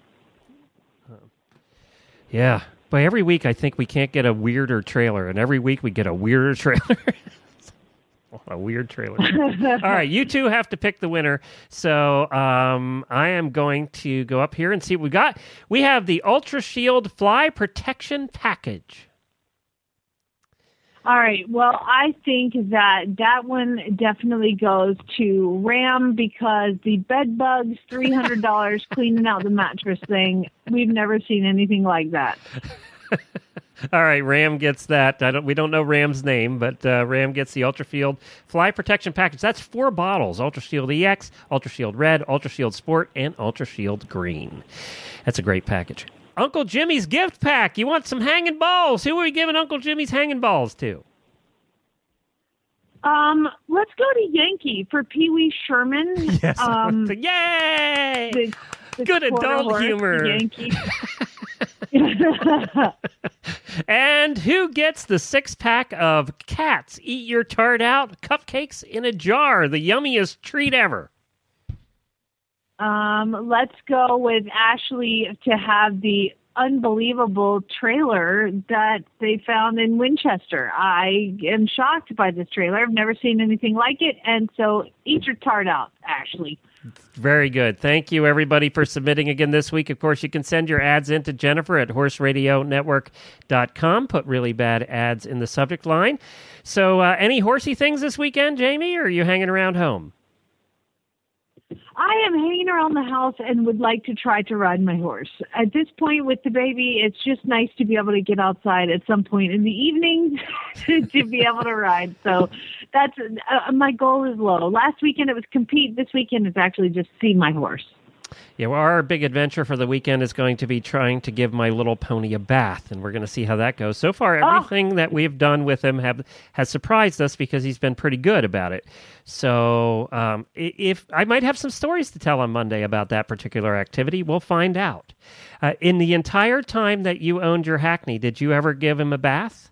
Yeah. But every week, I think we can't get a weirder trailer, and every week we get a weirder trailer. A weird trailer. All right, you two have to pick the winner. So I am going to go up here and see what we got. We have the Ultra Shield Fly Protection Package. All right. Well, I think that one definitely goes to Ram because the bed bugs, $300 cleaning out the mattress thing. We've never seen anything like that. All right, Ram gets that. We don't know Ram's name, but Ram gets the Ultra Shield Fly Protection Package. That's 4 bottles: Ultra Shield EX, Ultra Shield Red, Ultra Shield Sport, and Ultra Shield Green. That's a great package. Uncle Jimmy's gift pack. You want some hanging balls? Who are we giving Uncle Jimmy's hanging balls to? Let's go to Yankee for Pee Wee Sherman. Yes. Yay! The good adult horse, humor. Yankee. And who gets the 6-pack of Cats Eat Your Tart Out cupcakes in a jar? The yummiest treat ever. Let's go with Ashley to have the unbelievable trailer that they found in Winchester. I am shocked by this trailer. I've never seen anything like it, and so eat your tart out, Ashley. Very good. Thank you, everybody, for submitting again this week. Of course, you can send your ads in to Jennifer at horseradionetwork.com. Put really bad ads in the subject line. So any horsey things this weekend, Jamie, or are you hanging around home? I am hanging around the house and would like to try to ride my horse. At this point with the baby, it's just nice to be able to get outside at some point in the evening to be able to ride. So that's my goal is low. Last weekend it was compete. This weekend is actually just see my horse. Yeah, well, our big adventure for the weekend is going to be trying to give my little pony a bath, and we're going to see how that goes. So far, everything that we've done with him has surprised us because he's been pretty good about it. So if I might have some stories to tell on Monday about that particular activity, we'll find out. In the entire time that you owned your Hackney, did you ever give him a bath?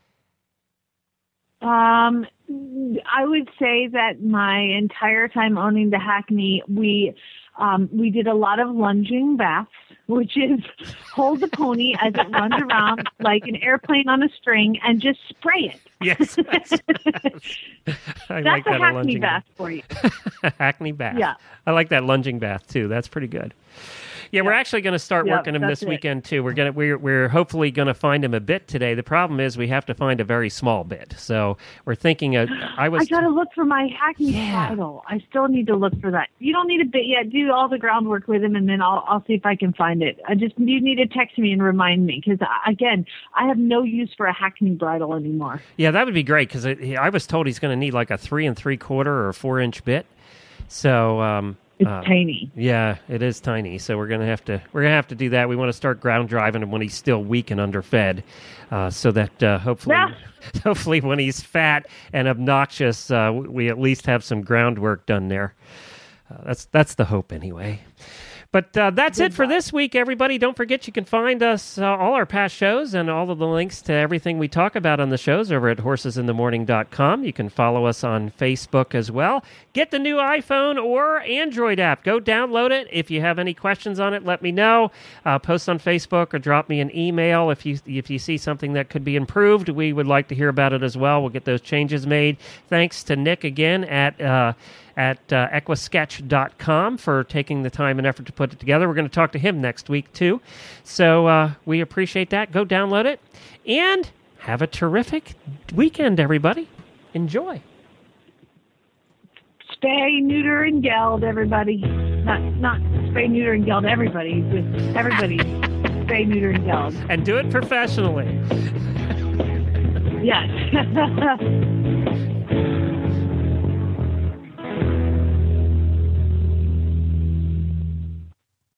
I would say that my entire time owning the Hackney, we did a lot of lunging baths, which is hold the pony as it runs around like an airplane on a string and just spray it. Yes. That's like a Hackney bath for you. Hackney bath. Yeah. I like that lunging bath, too. That's pretty good. Yeah, we're actually going to start working him this weekend too. We're hopefully going to find him a bit today. The problem is we have to find a very small bit. So we're thinking I got to look for my Hackney bridle. I still need to look for that. You don't need a bit yet. Do all the groundwork with him, and then I'll see if I can find it. You need to text me and remind me because again, I have no use for a Hackney bridle anymore. Yeah, that would be great because I was told he's going to need like a 3 3/4 or 4-inch bit. So. It's tiny. Yeah, it is tiny. So we're gonna have to do that. We want to start ground driving him when he's still weak and underfed, so that hopefully when he's fat and obnoxious, we at least have some groundwork done there. That's the hope anyway. But that's it for this week, everybody. Don't forget you can find us, all our past shows and all of the links to everything we talk about on the shows over at horsesinthemorning.com. You can follow us on Facebook as well. Get the new iPhone or Android app. Go download it. If you have any questions on it, let me know. Post on Facebook or drop me an email if you see something that could be improved. We would like to hear about it as well. We'll get those changes made. Thanks to Nick again at equisketch.com for taking the time and effort to put it together. We're going to talk to him next week, too. So we appreciate that. Go download it. And have a terrific weekend, everybody. Enjoy. Spay, neuter, and geld, everybody. Not spay, neuter, and geld everybody. Just everybody spay, neuter, and geld. And do it professionally. Yes.